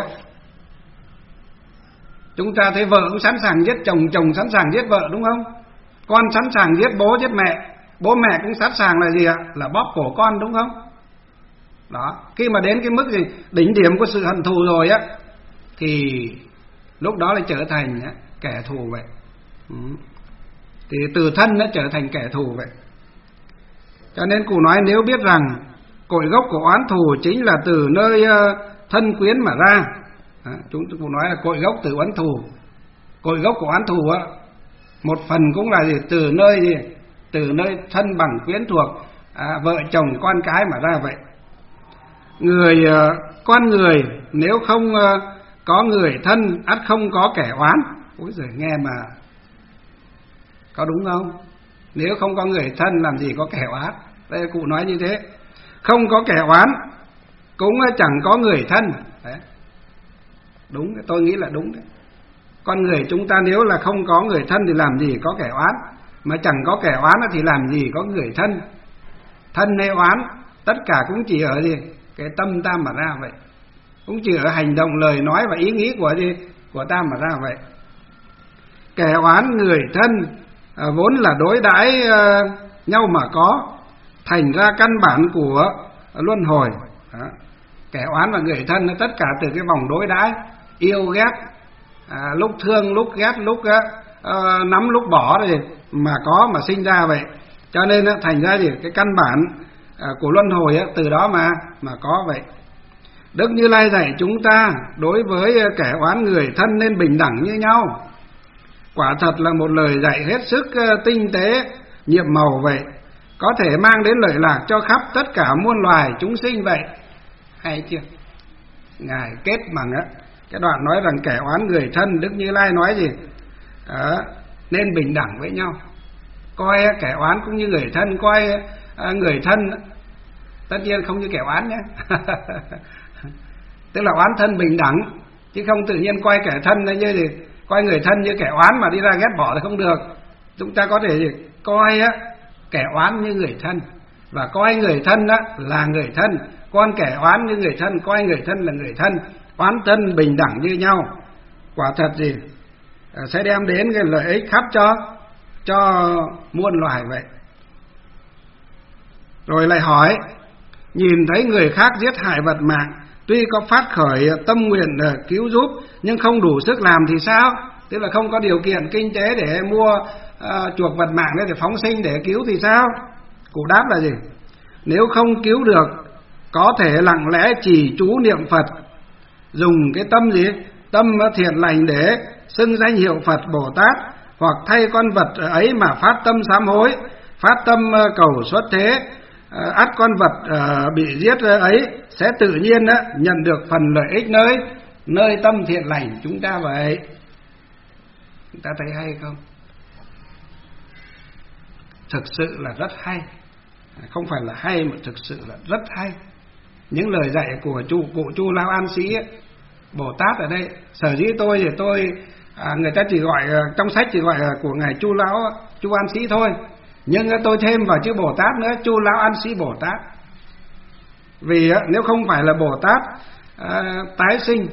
chúng ta thấy vợ cũng sẵn sàng giết chồng, chồng sẵn sàng giết vợ, đúng không? Con sẵn sàng giết bố, giết mẹ, bố mẹ cũng sẵn sàng là gì là bóp cổ con, đúng không? Đó. Khi mà đến cái mức gì đỉnh điểm của sự hận thù rồi thì lúc đó lại trở thành kẻ thù vậy. Thì từ thân nó trở thành kẻ thù vậy. Cho nên cụ nói nếu biết rằng cội gốc của oán thù chính là từ nơi thân quyến mà ra. Cụ nói là cội gốc từ oán thù. Cội gốc của oán thù một phần cũng là gì, từ nơi gì, từ nơi thân bằng quyến thuộc, vợ chồng con cái mà ra vậy. Con người nếu không có người thân, ắt không có kẻ oán. Ôi giời, nghe mà có đúng không? Nếu không có người thân làm gì có kẻ oán. Đây cụ nói như thế. Không có kẻ oán cũng chẳng có người thân. Đấy. Đúng, tôi nghĩ là đúng đấy. Con người chúng ta nếu là không có người thân thì làm gì có kẻ oán. Mà chẳng có kẻ oán thì làm gì có người thân. Thân hay oán tất cả cũng chỉ ở gì, cái tâm ta mà ra vậy. Cũng chỉ ở hành động, lời nói và ý nghĩ của ta mà ra vậy. Kẻ oán người thân vốn là đối đãi nhau mà có, thành ra căn bản của luân hồi. Đó. Kẻ oán và người thân tất cả từ cái vòng đối đãi, yêu ghét, lúc thương lúc ghét, lúc nắm lúc bỏ rồi mà có mà sinh ra vậy. Cho nên thành ra gì, cái căn bản của luân hồi từ đó mà có vậy. Đức Như Lai dạy chúng ta đối với kẻ oán người thân nên bình đẳng như nhau. Quả thật là một lời dạy hết sức tinh tế, nhiệm màu vậy, có thể mang đến lợi lạc cho khắp tất cả muôn loài chúng sinh vậy. Hay chưa? Ngài kết bằng cái đoạn nói rằng kẻ oán người thân, Đức Như Lai nói gì? Nên bình đẳng với nhau. Coi kẻ oán cũng như người thân, coi người thân tất nhiên không như kẻ oán nhé. Tức là oán thân bình đẳng, chứ không tự nhiên coi kẻ thân như gì, coi người thân như kẻ oán mà đi ra ghét bỏ thì không được. Chúng ta có thể coi á kẻ oán như người thân, và coi người thân á là người thân, con kẻ oán như người thân, coi người thân là người thân, oán thân bình đẳng như nhau. Quả thật gì sẽ đem đến cái lợi ích khắp cho muôn loài vậy. Rồi lại hỏi, nhìn thấy người khác giết hại vật mạng, tuy có phát khởi tâm nguyện cứu giúp nhưng không đủ sức làm thì sao? Tức là không có điều kiện kinh tế để mua chuộc vật mạng để phóng sinh để cứu thì sao? Cụ đáp là gì? Nếu không cứu được, có thể lặng lẽ trì chú niệm Phật, dùng cái tâm gì? Tâm thiện lành để xưng danh hiệu Phật Bồ Tát, hoặc thay con vật ấy mà phát tâm sám hối, phát tâm cầu xuất thế, ắt con vật bị giết ấy sẽ tự nhiên nhận được phần lợi ích nơi tâm thiện lành chúng ta vậy. Chúng ta thấy hay không? Thực sự là rất hay, không phải là hay mà thực sự là rất hay. Những lời dạy của cụ Chu Lão An Sĩ Bồ Tát ở đây, sở dĩ người ta chỉ gọi trong sách chỉ gọi là của ngài Chu An Sĩ thôi, nhưng tôi thêm vào chữ Bồ Tát nữa, Chu Lão An Sĩ Bồ Tát. Vì nếu không phải là Bồ Tát tái sinh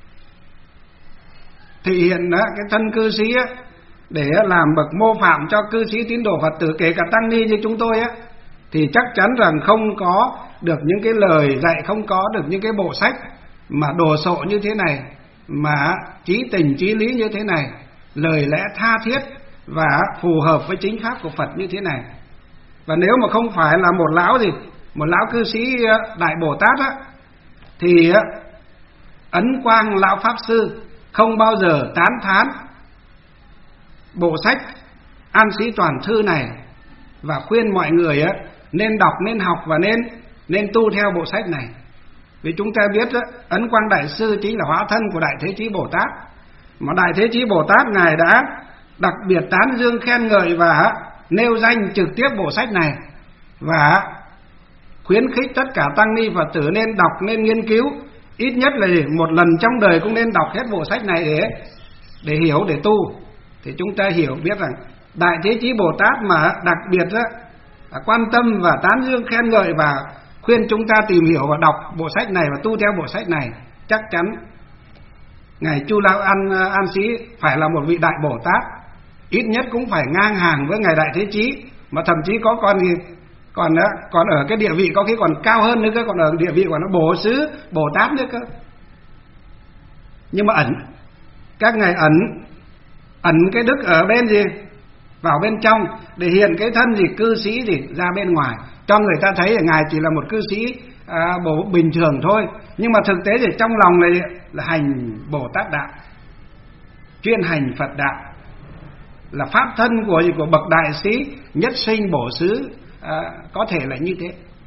thị hiện cái thân cư sĩ để làm bậc mô phạm cho cư sĩ tín đồ Phật tử, kể cả tăng ni như chúng tôi thì chắc chắn rằng không có được những cái lời dạy, không có được những cái bộ sách mà đồ sộ như thế này, mà chí tình chí lý như thế này, lời lẽ tha thiết và phù hợp với chính pháp của Phật như thế này. Và nếu mà không phải là một lão cư sĩ Đại Bồ Tát thì Ấn Quang Lão Pháp Sư không bao giờ tán thán bộ sách An Sĩ Toàn Thư này, và khuyên mọi người nên đọc, nên học và nên tu theo bộ sách này. Vì chúng ta biết Ấn Quang Đại Sư chính là hóa thân của Đại Thế Chí Bồ Tát, mà Đại Thế Chí Bồ Tát ngài đã đặc biệt tán dương khen ngợi và nêu danh trực tiếp bộ sách này, và khuyến khích tất cả tăng ni Phật tử nên đọc, nên nghiên cứu, ít nhất là một lần trong đời cũng nên đọc hết bộ sách này để hiểu, để tu. Thì chúng ta hiểu biết rằng Đại Thế Chí Bồ Tát mà đặc biệt quan tâm và tán dương khen ngợi và khuyên chúng ta tìm hiểu và đọc bộ sách này và tu theo bộ sách này, chắc chắn ngài Chu Lão An Sĩ phải là một vị Đại Bồ Tát, ít nhất cũng phải ngang hàng với ngài Đại Thế Chí, mà thậm chí có còn ở cái địa vị có khi còn cao hơn nữa cơ, còn ở địa vị của nó Bổ Xứ Bồ Tát nữa cơ. Nhưng mà các ngài ẩn cái đức ở bên vào bên trong để hiện cái thân cư sĩ ra bên ngoài, cho người ta thấy là ngài chỉ là một cư sĩ bình thường thôi, nhưng mà thực tế thì trong lòng này là hành Bồ Tát đạo, chuyên hành Phật đạo, là pháp thân của bậc đại sĩ nhất sinh bổ xứ, có thể là như thế.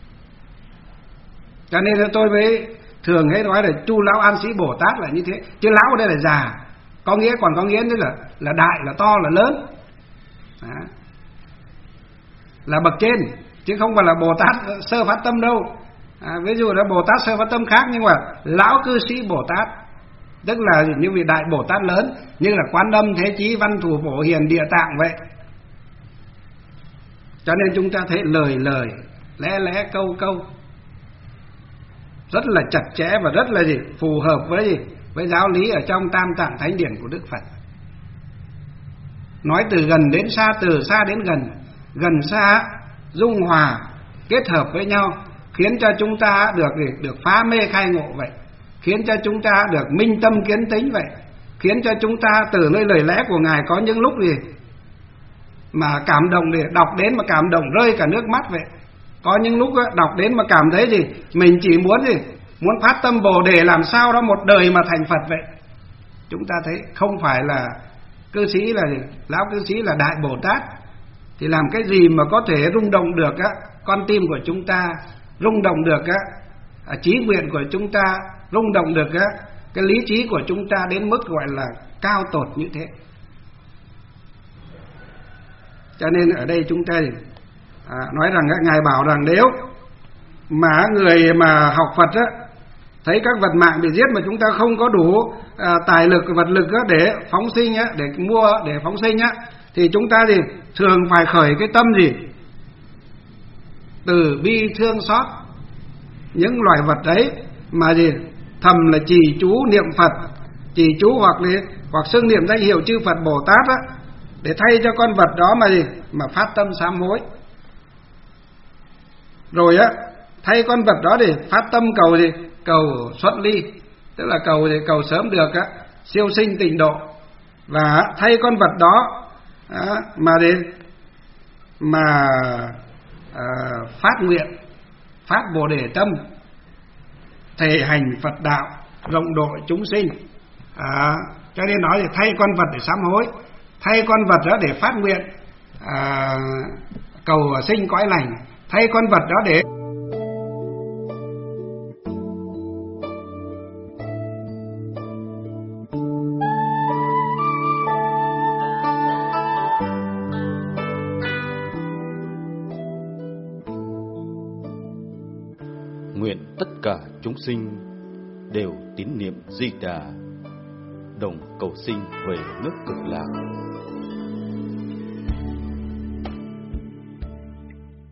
Cho nên là tôi mới thường hay nói là Chu Lão An Sĩ Bồ Tát là như thế, chứ lão ở đây là già, có nghĩa nữa là đại, là to, là lớn. Là bậc trên, chứ không phải là Bồ Tát sơ phát tâm đâu. Ví dụ là Bồ Tát sơ phát tâm khác, nhưng mà lão cư sĩ Bồ Tát tức là những vị Đại Bồ Tát lớn, như là Quán Âm, Thế Chí, Văn Thù, Phổ Hiền, Địa Tạng vậy. Cho nên chúng ta thấy lời lẽ câu rất là chặt chẽ và rất là phù hợp với giáo lý ở trong Tam Tạng Thánh Điển của Đức Phật. Nói từ gần đến xa, từ xa đến gần, gần xa dung hòa kết hợp với nhau, khiến cho chúng ta được phá mê khai ngộ vậy, khiến cho chúng ta được minh tâm kiến tính vậy, khiến cho chúng ta từ nơi lời lẽ của ngài có những lúc mà cảm động, để đọc đến mà cảm động rơi cả nước mắt vậy. Có những lúc đọc đến mà cảm thấy mình chỉ muốn phát tâm Bồ Đề làm sao đó một đời mà thành Phật vậy. Chúng ta thấy không phải là cư sĩ lão cư sĩ là Đại Bồ Tát thì làm cái gì mà có thể rung động được con tim của chúng ta, rung động được trí nguyện của chúng ta, rung động được cái lý trí của chúng ta đến mức gọi là cao tột như thế. Cho nên ở đây chúng ta nói rằng ngài bảo rằng nếu mà người mà học Phật thấy các vật mạng bị giết mà chúng ta không có đủ tài lực, vật lực để phóng sinh, để mua, để phóng sinh thì chúng ta thì thường phải khởi cái tâm gì? Từ bi thương xót những loài vật đấy, mà gì? Thầm là trì chú niệm Phật, trì chú hoặc xưng niệm danh hiệu chư Phật Bồ Tát á, để thay cho con vật đó mà gì? Mà phát tâm sám hối. Rồi á, thay con vật đó để phát tâm cầu gì? Cầu xuất ly, tức là cầu sớm được á, siêu sinh tịnh độ. Và thay con vật đó phát nguyện, phát Bồ Đề tâm, thể hành Phật đạo, rộng độ chúng sinh. Cho nên nói thì thay con vật để sám hối, thay con vật đó để phát nguyện cầu sinh cõi lành, thay con vật đó để nguyện tất cả chúng sinh đều tín niệm Di Đà, đồng cầu sinh về nước Cực Lạc.